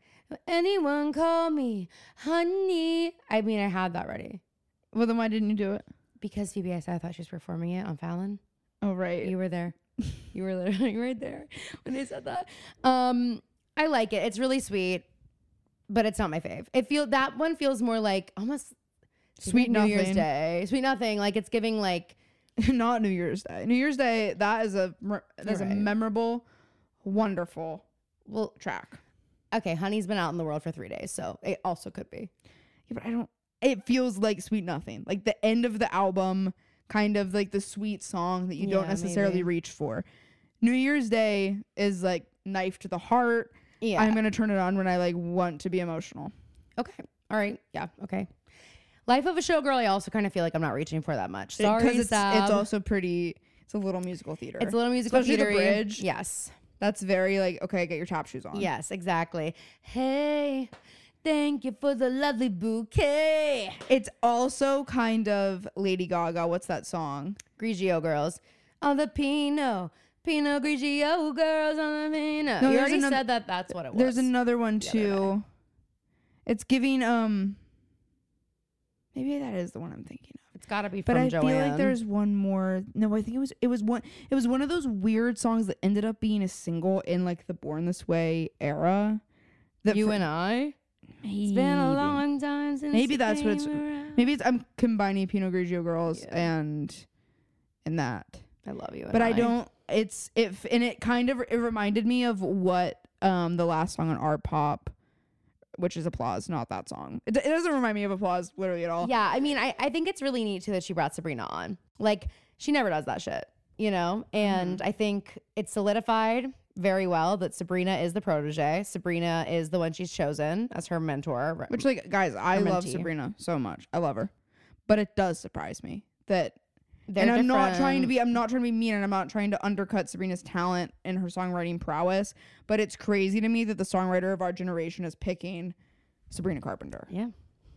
Anyone call me honey. I mean, I had that ready. Well, then why didn't you do it? Because Phoebe, I said I thought she was performing it on Fallon. Oh, right. You were there. You were literally right there when I said that. Um, I like it. It's really sweet, but it's not my fave. It feel that one feels more like almost Sweet New Year's Nothing. Day. Sweet Nothing. Like it's giving like Not New Year's Day. New Year's Day, that is a mer- that's Right. a memorable, wonderful well, track. okay. Honey's been out in the world for three days, so it also could be. Yeah, but I don't. It feels like Sweet Nothing, like the end of the album, kind of like the sweet song that you don't Yeah, necessarily maybe. reach for. New Year's Day is like knife to the heart. Yeah. I'm gonna turn it on when I like want to be emotional. Okay. All right. Yeah. Okay. Life of a Showgirl. I also kind of feel like I'm not reaching for that much. Sorry, because it's Sab. it's also pretty. It's a little musical theater. It's a little musical Especially the theater. bridge. Yes. That's very like okay. Get your tap shoes on. Yes. Exactly. Hey, thank you for the lovely bouquet. It's also kind of Lady Gaga. What's that song? Grigio girls. All the Pinot. Pinot Grigio girls on the Pinot. No, you there's already another- said that that's what it was. There's another one the other too. It's giving um. Maybe that is the one I'm thinking of. It's got to be But from I Joanne. feel like there's one more. No, I think it was it was one. It was one of those weird songs that ended up being a single in like the Born This Way era. That You for- and I. maybe, It's been a long time since Maybe you that's what it's- came around. maybe it's I'm combining Pinot Grigio Girls Yeah. and and that. I love you. And But I don't. It's it and it kind of it reminded me of what um the last song on Art Pop which is Applause, not that song. It, it doesn't remind me of Applause literally at all. Yeah, I mean, I, I think it's really neat too that she brought Sabrina on. Like, she never does that shit, you know? And mm-hmm. I think it's solidified very well that Sabrina is the protege. Sabrina is the one she's chosen as her mentor. Which, like, guys, I love mentee. Sabrina so much. I love her. But it does surprise me that They're and I'm different. not trying to be I'm not trying to be mean, and I'm not trying to undercut Sabrina's talent and her songwriting prowess, but it's crazy to me that the songwriter of our generation is picking Sabrina Carpenter. Yeah.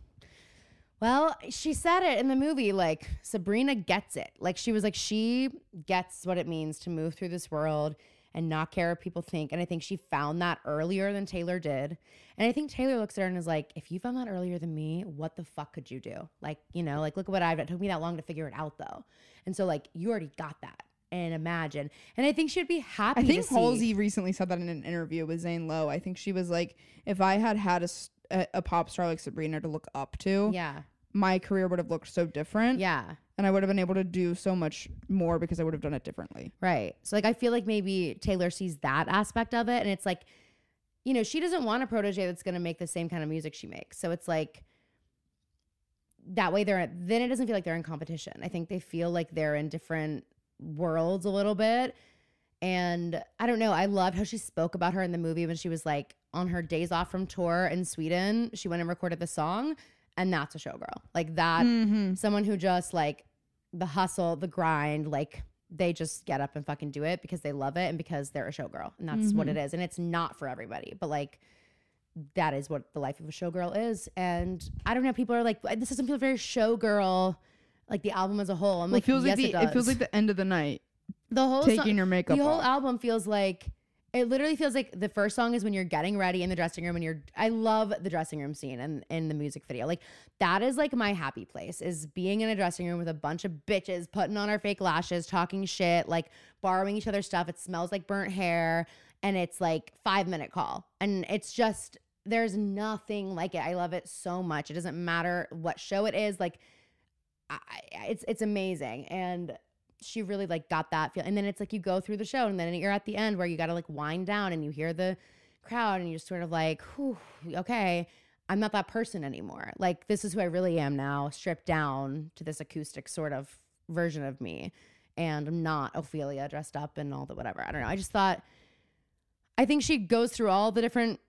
Well, she said it in the movie, like, Sabrina gets it. Like, she was like, she gets what it means to move through this world and not care what people think. And I think she found that earlier than Taylor did. And I think Taylor looks at her and is like, if you found that earlier than me, what the fuck could you do? Like, you know, like, look at what I've done. It took me that long to figure it out, though. And so, like, you already got that. And imagine. And I think she'd be happy I think to Halsey see. recently said that in an interview with Zane Lowe. I think she was like, if I had had a, a, a pop star like Sabrina to look up to, yeah, my career would have looked so different. Yeah. And I would have been able to do so much more because I would have done it differently. Right. So, like, I feel like maybe Taylor sees that aspect of it. And it's like, you know, she doesn't want a protege that's going to make the same kind of music she makes. So it's like, that way they're, then it doesn't feel like they're in competition. I think they feel like they're in different worlds a little bit. And I don't know. I loved how she spoke about her in the movie when she was like on her days off from tour in Sweden. She went and recorded the song. And that's a showgirl. Like that, mm-hmm. someone who just like the hustle, the grind, like they just get up and fucking do it because they love it and because they're a showgirl. And that's mm-hmm. what it is. And it's not for everybody, but like that is what the life of a showgirl is. And I don't know, people are like, this doesn't feel very showgirl, like the album as a whole. I'm well, like, it feels yes, like the, it does. It feels like the end of the night. The whole taking song, your makeup The whole off. album feels like, it literally feels like the first song is when you're getting ready in the dressing room and you're, I love the dressing room scene and in the music video. Like that is like my happy place, is being in a dressing room with a bunch of bitches putting on our fake lashes, talking shit, like borrowing each other's stuff. It smells like burnt hair and it's like five minute call. And it's just, there's nothing like it. I love it so much. It doesn't matter what show it is. Like I, it's, it's amazing. And she really like got that feel. And then it's like you go through the show and then you're at the end where you got to like wind down and you hear the crowd and you're sort of like, whew, okay, I'm not that person anymore. Like this is who I really am now, stripped down to this acoustic sort of version of me. And I'm not Ophelia dressed up and all the whatever. I don't know. I just thought, I think she goes through all the different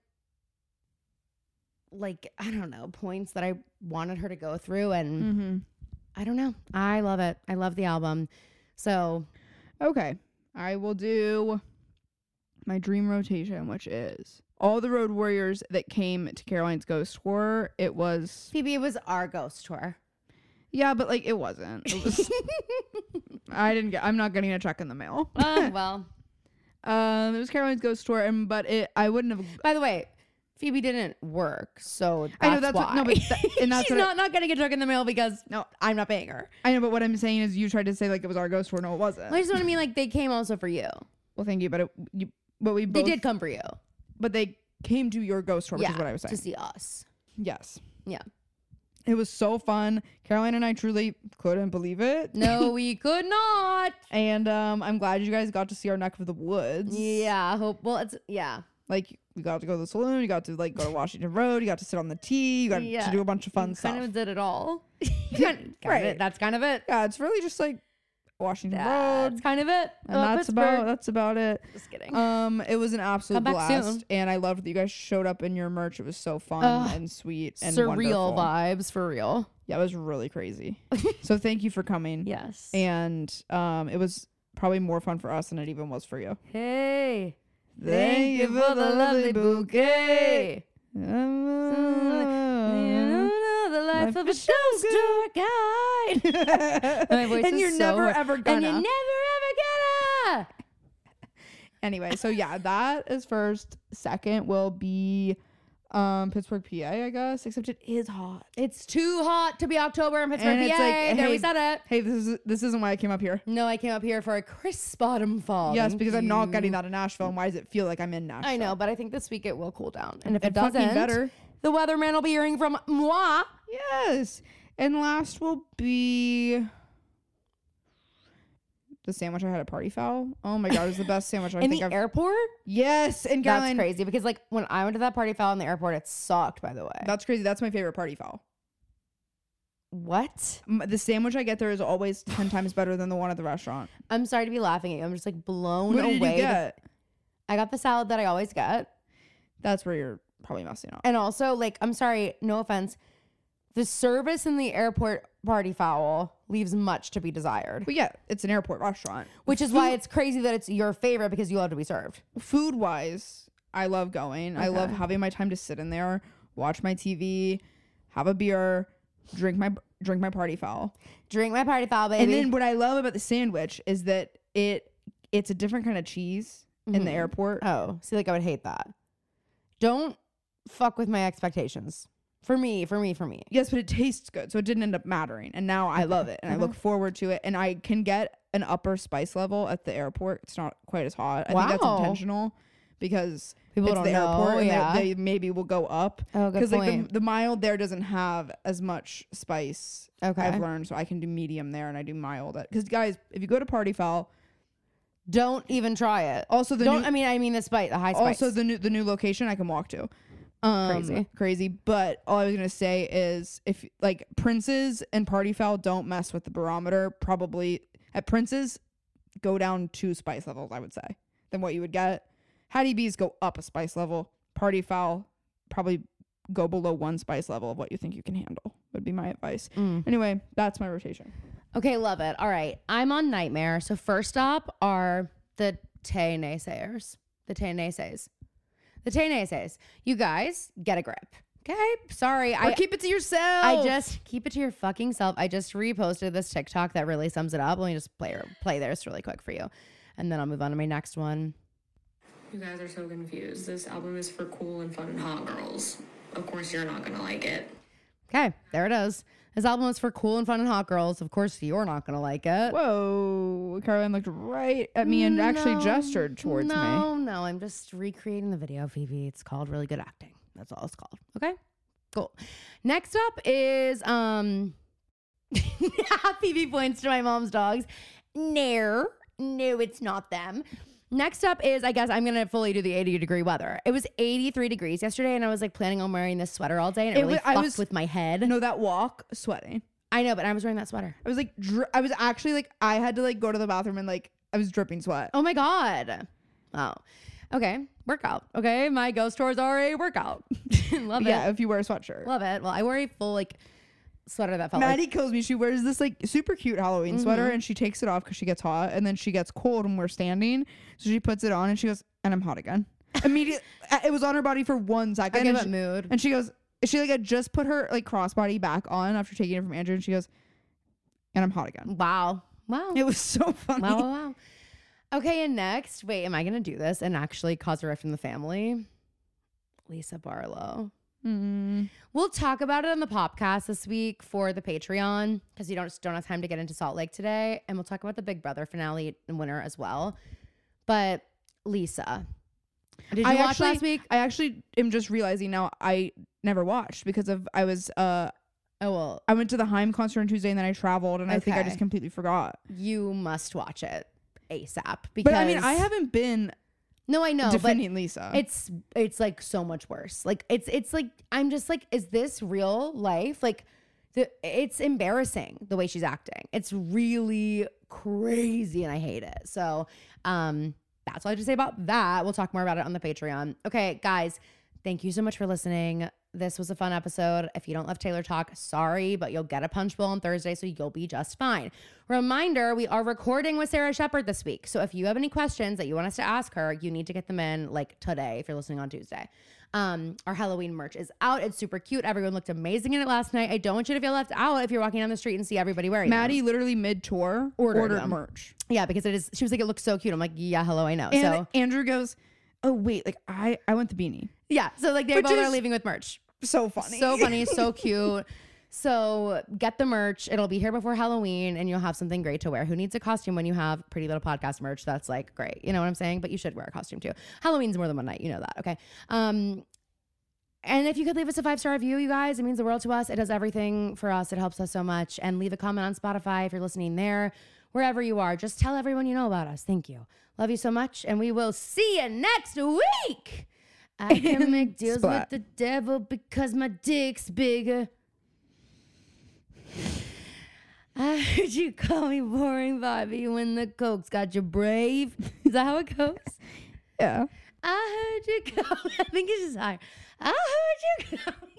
like, I don't know, points that I wanted her to go through. And mm-hmm. I don't know. I love it. I love the album. So, okay, I will do my dream rotation, which is all the Road Warriors that came to Caroline's Ghost Tour. It was Phoebe. It was our Ghost Tour. Yeah, but like it wasn't. It was. I didn't get. I'm not getting a check in the mail. Oh well. um, it was Caroline's Ghost Tour, and but it. I wouldn't have. By the way, Phoebe didn't work, so that's I know that's why. What, no, but that, and that's she's not I, not getting a check in the mail because no, I'm not paying her. I know, but what I'm saying is, you tried to say like it was our Ghost Tour. No, it wasn't. Well, I just want to mean like they came also for you. Well, thank you, but it, you, but we both, they did come for you, but they came to your Ghost Tour, which yeah, is what I was saying, to see us. Yes. Yeah. It was so fun. Caroline and I truly couldn't believe it. No, we could not. And um, I'm glad you guys got to see our neck of the woods. Yeah. Hope. Well, it's yeah. Like we got to go to the saloon. You got to like go to Washington Road. You got to sit on the T. You got yeah. to do a bunch of fun you stuff. Kind of did it all. kind, right. It. That's kind of it. Yeah. It's really just like Washington that's Road. That's kind of it. And oh, that's Pittsburgh. about that's about it. Just kidding. Um, it was an absolute Come back blast, soon. and I loved that you guys showed up in your merch. It was so fun uh, and sweet and surreal wonderful. vibes for real. Yeah, it was really crazy. So thank you for coming. Yes. And um, it was probably more fun for us than it even was for you. Hey, thank you for the lovely bouquet. Um, the life of a ghost tour guide. My voice and is you're so never hard. ever gonna. And you're never ever gonna. Anyway, so yeah, that is first. Second will be um Pittsburgh, P A, I guess. Except it is hot. It's too hot to be October in Pittsburgh, and P A. It's like, there hey, we said it. Hey, this is this isn't why I came up here. No, I came up here for a crisp autumn fall. Yes, Thank because you. I'm not getting that in Nashville. And why does it feel like I'm in Nashville? I know, but I think this week it will cool down. And if it, it doesn't, better. The weatherman will be hearing from moi. Yes. And last will be The sandwich I had at Party Foul. Oh my god, it was the best sandwich I In think the I've airport? Yes, in That's Caroline. crazy because like when I went to that Party Foul in the airport, it sucked, by the way. That's crazy. That's my favorite Party Foul. What? M- The sandwich I get there is always ten times better than the one at the restaurant. I'm sorry to be laughing at you. I'm just like blown What away. did you get? I got the salad that I always get. That's where you're probably messing up. And also, like, I'm sorry, no offense. The service in the airport Party Foul leaves much to be desired. But yeah, it's an airport restaurant. Which is why it's crazy that it's your favorite because you love to be served. Food wise, I love going. I love Okay. having my time to sit in there, watch my T V, have a beer, drink my drink my Party Foul. Drink my Party Foul, baby. And then what I love about the sandwich is that it it's a different kind of cheese in the Mhm. airport. Oh, see, like I would hate that. Don't fuck with my expectations. For me, for me, for me. Yes, but it tastes good, so it didn't end up mattering. And now I love it, and I look forward to it. And I can get an upper spice level at the airport. It's not quite as hot. I think that's Wow. intentional because People it's don't the know, airport, and yeah. they, they maybe will go up. Oh, good Because like the, point. the mild there doesn't have as much spice. Okay. I've learned, so I can do medium there, and I do mild. Because guys, if you go to Party Foul, Don't even try it. also the Don't. new, I mean, I mean the spice, the high spice. also the new the new location I can walk to. Um, Crazy. crazy. But all I was gonna say is, if like Prince's and Party Foul don't mess with the barometer, probably at Prince's go down two spice levels, I would say, than what you would get. Hattie B's go up a spice level. Party Foul probably go below one spice level of what you think you can handle. Would be my advice. Mm. Anyway, that's my rotation. Okay, love it. All right. I'm on Nightmare. So first up are the Tay naysayers. The Tay naysays. The Tay naysays. You guys, get a grip. Okay? Sorry. Or I keep it to yourself. I just keep it to your fucking self. I just reposted this TikTok that really sums it up. Let me just play play this really quick for you. And then I'll move on to my next one. You guys are so confused. This album is for cool and fun and hot girls. Of course you're not gonna like it. Okay, there it is. This album is for cool and fun and hot girls. Of course, you're not going to like it. Whoa. Caroline looked right at me and actually No, gestured towards me. No, no, I'm just recreating the video, Phoebe. It's called really good acting. That's all it's called. Okay, cool. Next up is um, Phoebe points to my mom's dogs. No, no, it's not them. Next up is, I guess I'm going to fully do the eighty degree weather. It was eighty-three degrees yesterday, and I was like planning on wearing this sweater all day, and it, It really wa- I fucked was- with my head. No, that walk, sweating. I know, but I was wearing that sweater. I was like, dri- I was actually like, I had to like go to the bathroom and like, I was dripping sweat. Oh my God. Oh, okay. Workout. Okay. My ghost tours are a workout. Love Yeah, it. if you wear a sweatshirt. Love it. Well, I wear a full like sweater that felt Maddie like, kills me. She wears this like super cute Halloween sweater and she takes it off because she gets hot and then she gets cold when we're standing. So she puts it on and she goes, and I'm hot again. Immediately, it was on her body for one second. I give and it she, mood. and she goes, she like had just put her like crossbody back on after taking it from Andrew and she goes, and I'm hot again. Wow. Wow. It was so funny. Wow, wow, wow. Okay, and next, wait, am I going to do this and actually cause a rift in the family? Lisa Barlow. Mm. We'll talk about it on the podcast this week for the Patreon because you don't don't have time to get into Salt Lake today, and we'll talk about the Big Brother finale and winner as well. But Lisa, did you I watch actually, last week? I actually am just realizing now I never watched because of I was uh Oh well, I went to the Haim concert on Tuesday and then I traveled and I think I Okay. just completely forgot. you must watch it ASAP because But I mean, I haven't been no, I know, defending Lisa. but it's it's like so much worse. Like it's it's like I'm just like, is this real life? Like, the, it's embarrassing the way she's acting. It's really crazy, and I hate it. So, um, that's all I have to say about that. We'll talk more about it on the Patreon. Okay, guys, thank you so much for listening. This was a fun episode. If you don't love Taylor Talk, sorry, but you'll get a punch bowl on Thursday, so you'll be just fine. Reminder, we are recording with Sarah Shepard this week. So if you have any questions that you want us to ask her, you need to get them in like today if you're listening on Tuesday. Um, our Halloween merch is out. It's super cute. Everyone looked amazing in it last night. I don't want you to feel left out if you're walking down the street and see everybody wearing them. Maddie literally mid tour Ordered ordered, them. merch. Yeah, because it is, she was like, it looks so cute. I'm like, yeah, hello, I know. And so Andrew goes, oh wait, like I I want the beanie. yeah, so like they Which both are is- leaving with merch. So funny. So funny, so cute. So get the merch. It'll be here before Halloween and you'll have something great to wear. Who needs a costume when you have Pretty Little Podcast merch? That's like great. You know what I'm saying? But you should wear a costume too. Halloween's more than one night. You know that. Okay. Um, and if you could leave us a five-star review, you guys, it means the world to us. It does everything for us. It helps us so much. And leave a comment on Spotify if you're listening there. wherever you are. Just tell everyone you know about us. Thank you. Love you so much. And we will see you next week. I can make deals Splat. with the devil because my dick's bigger. I heard you call me boring, Bobby, when the coke's got you brave. Is that how it goes? Yeah. I heard you call. I think it's just higher. I heard you call.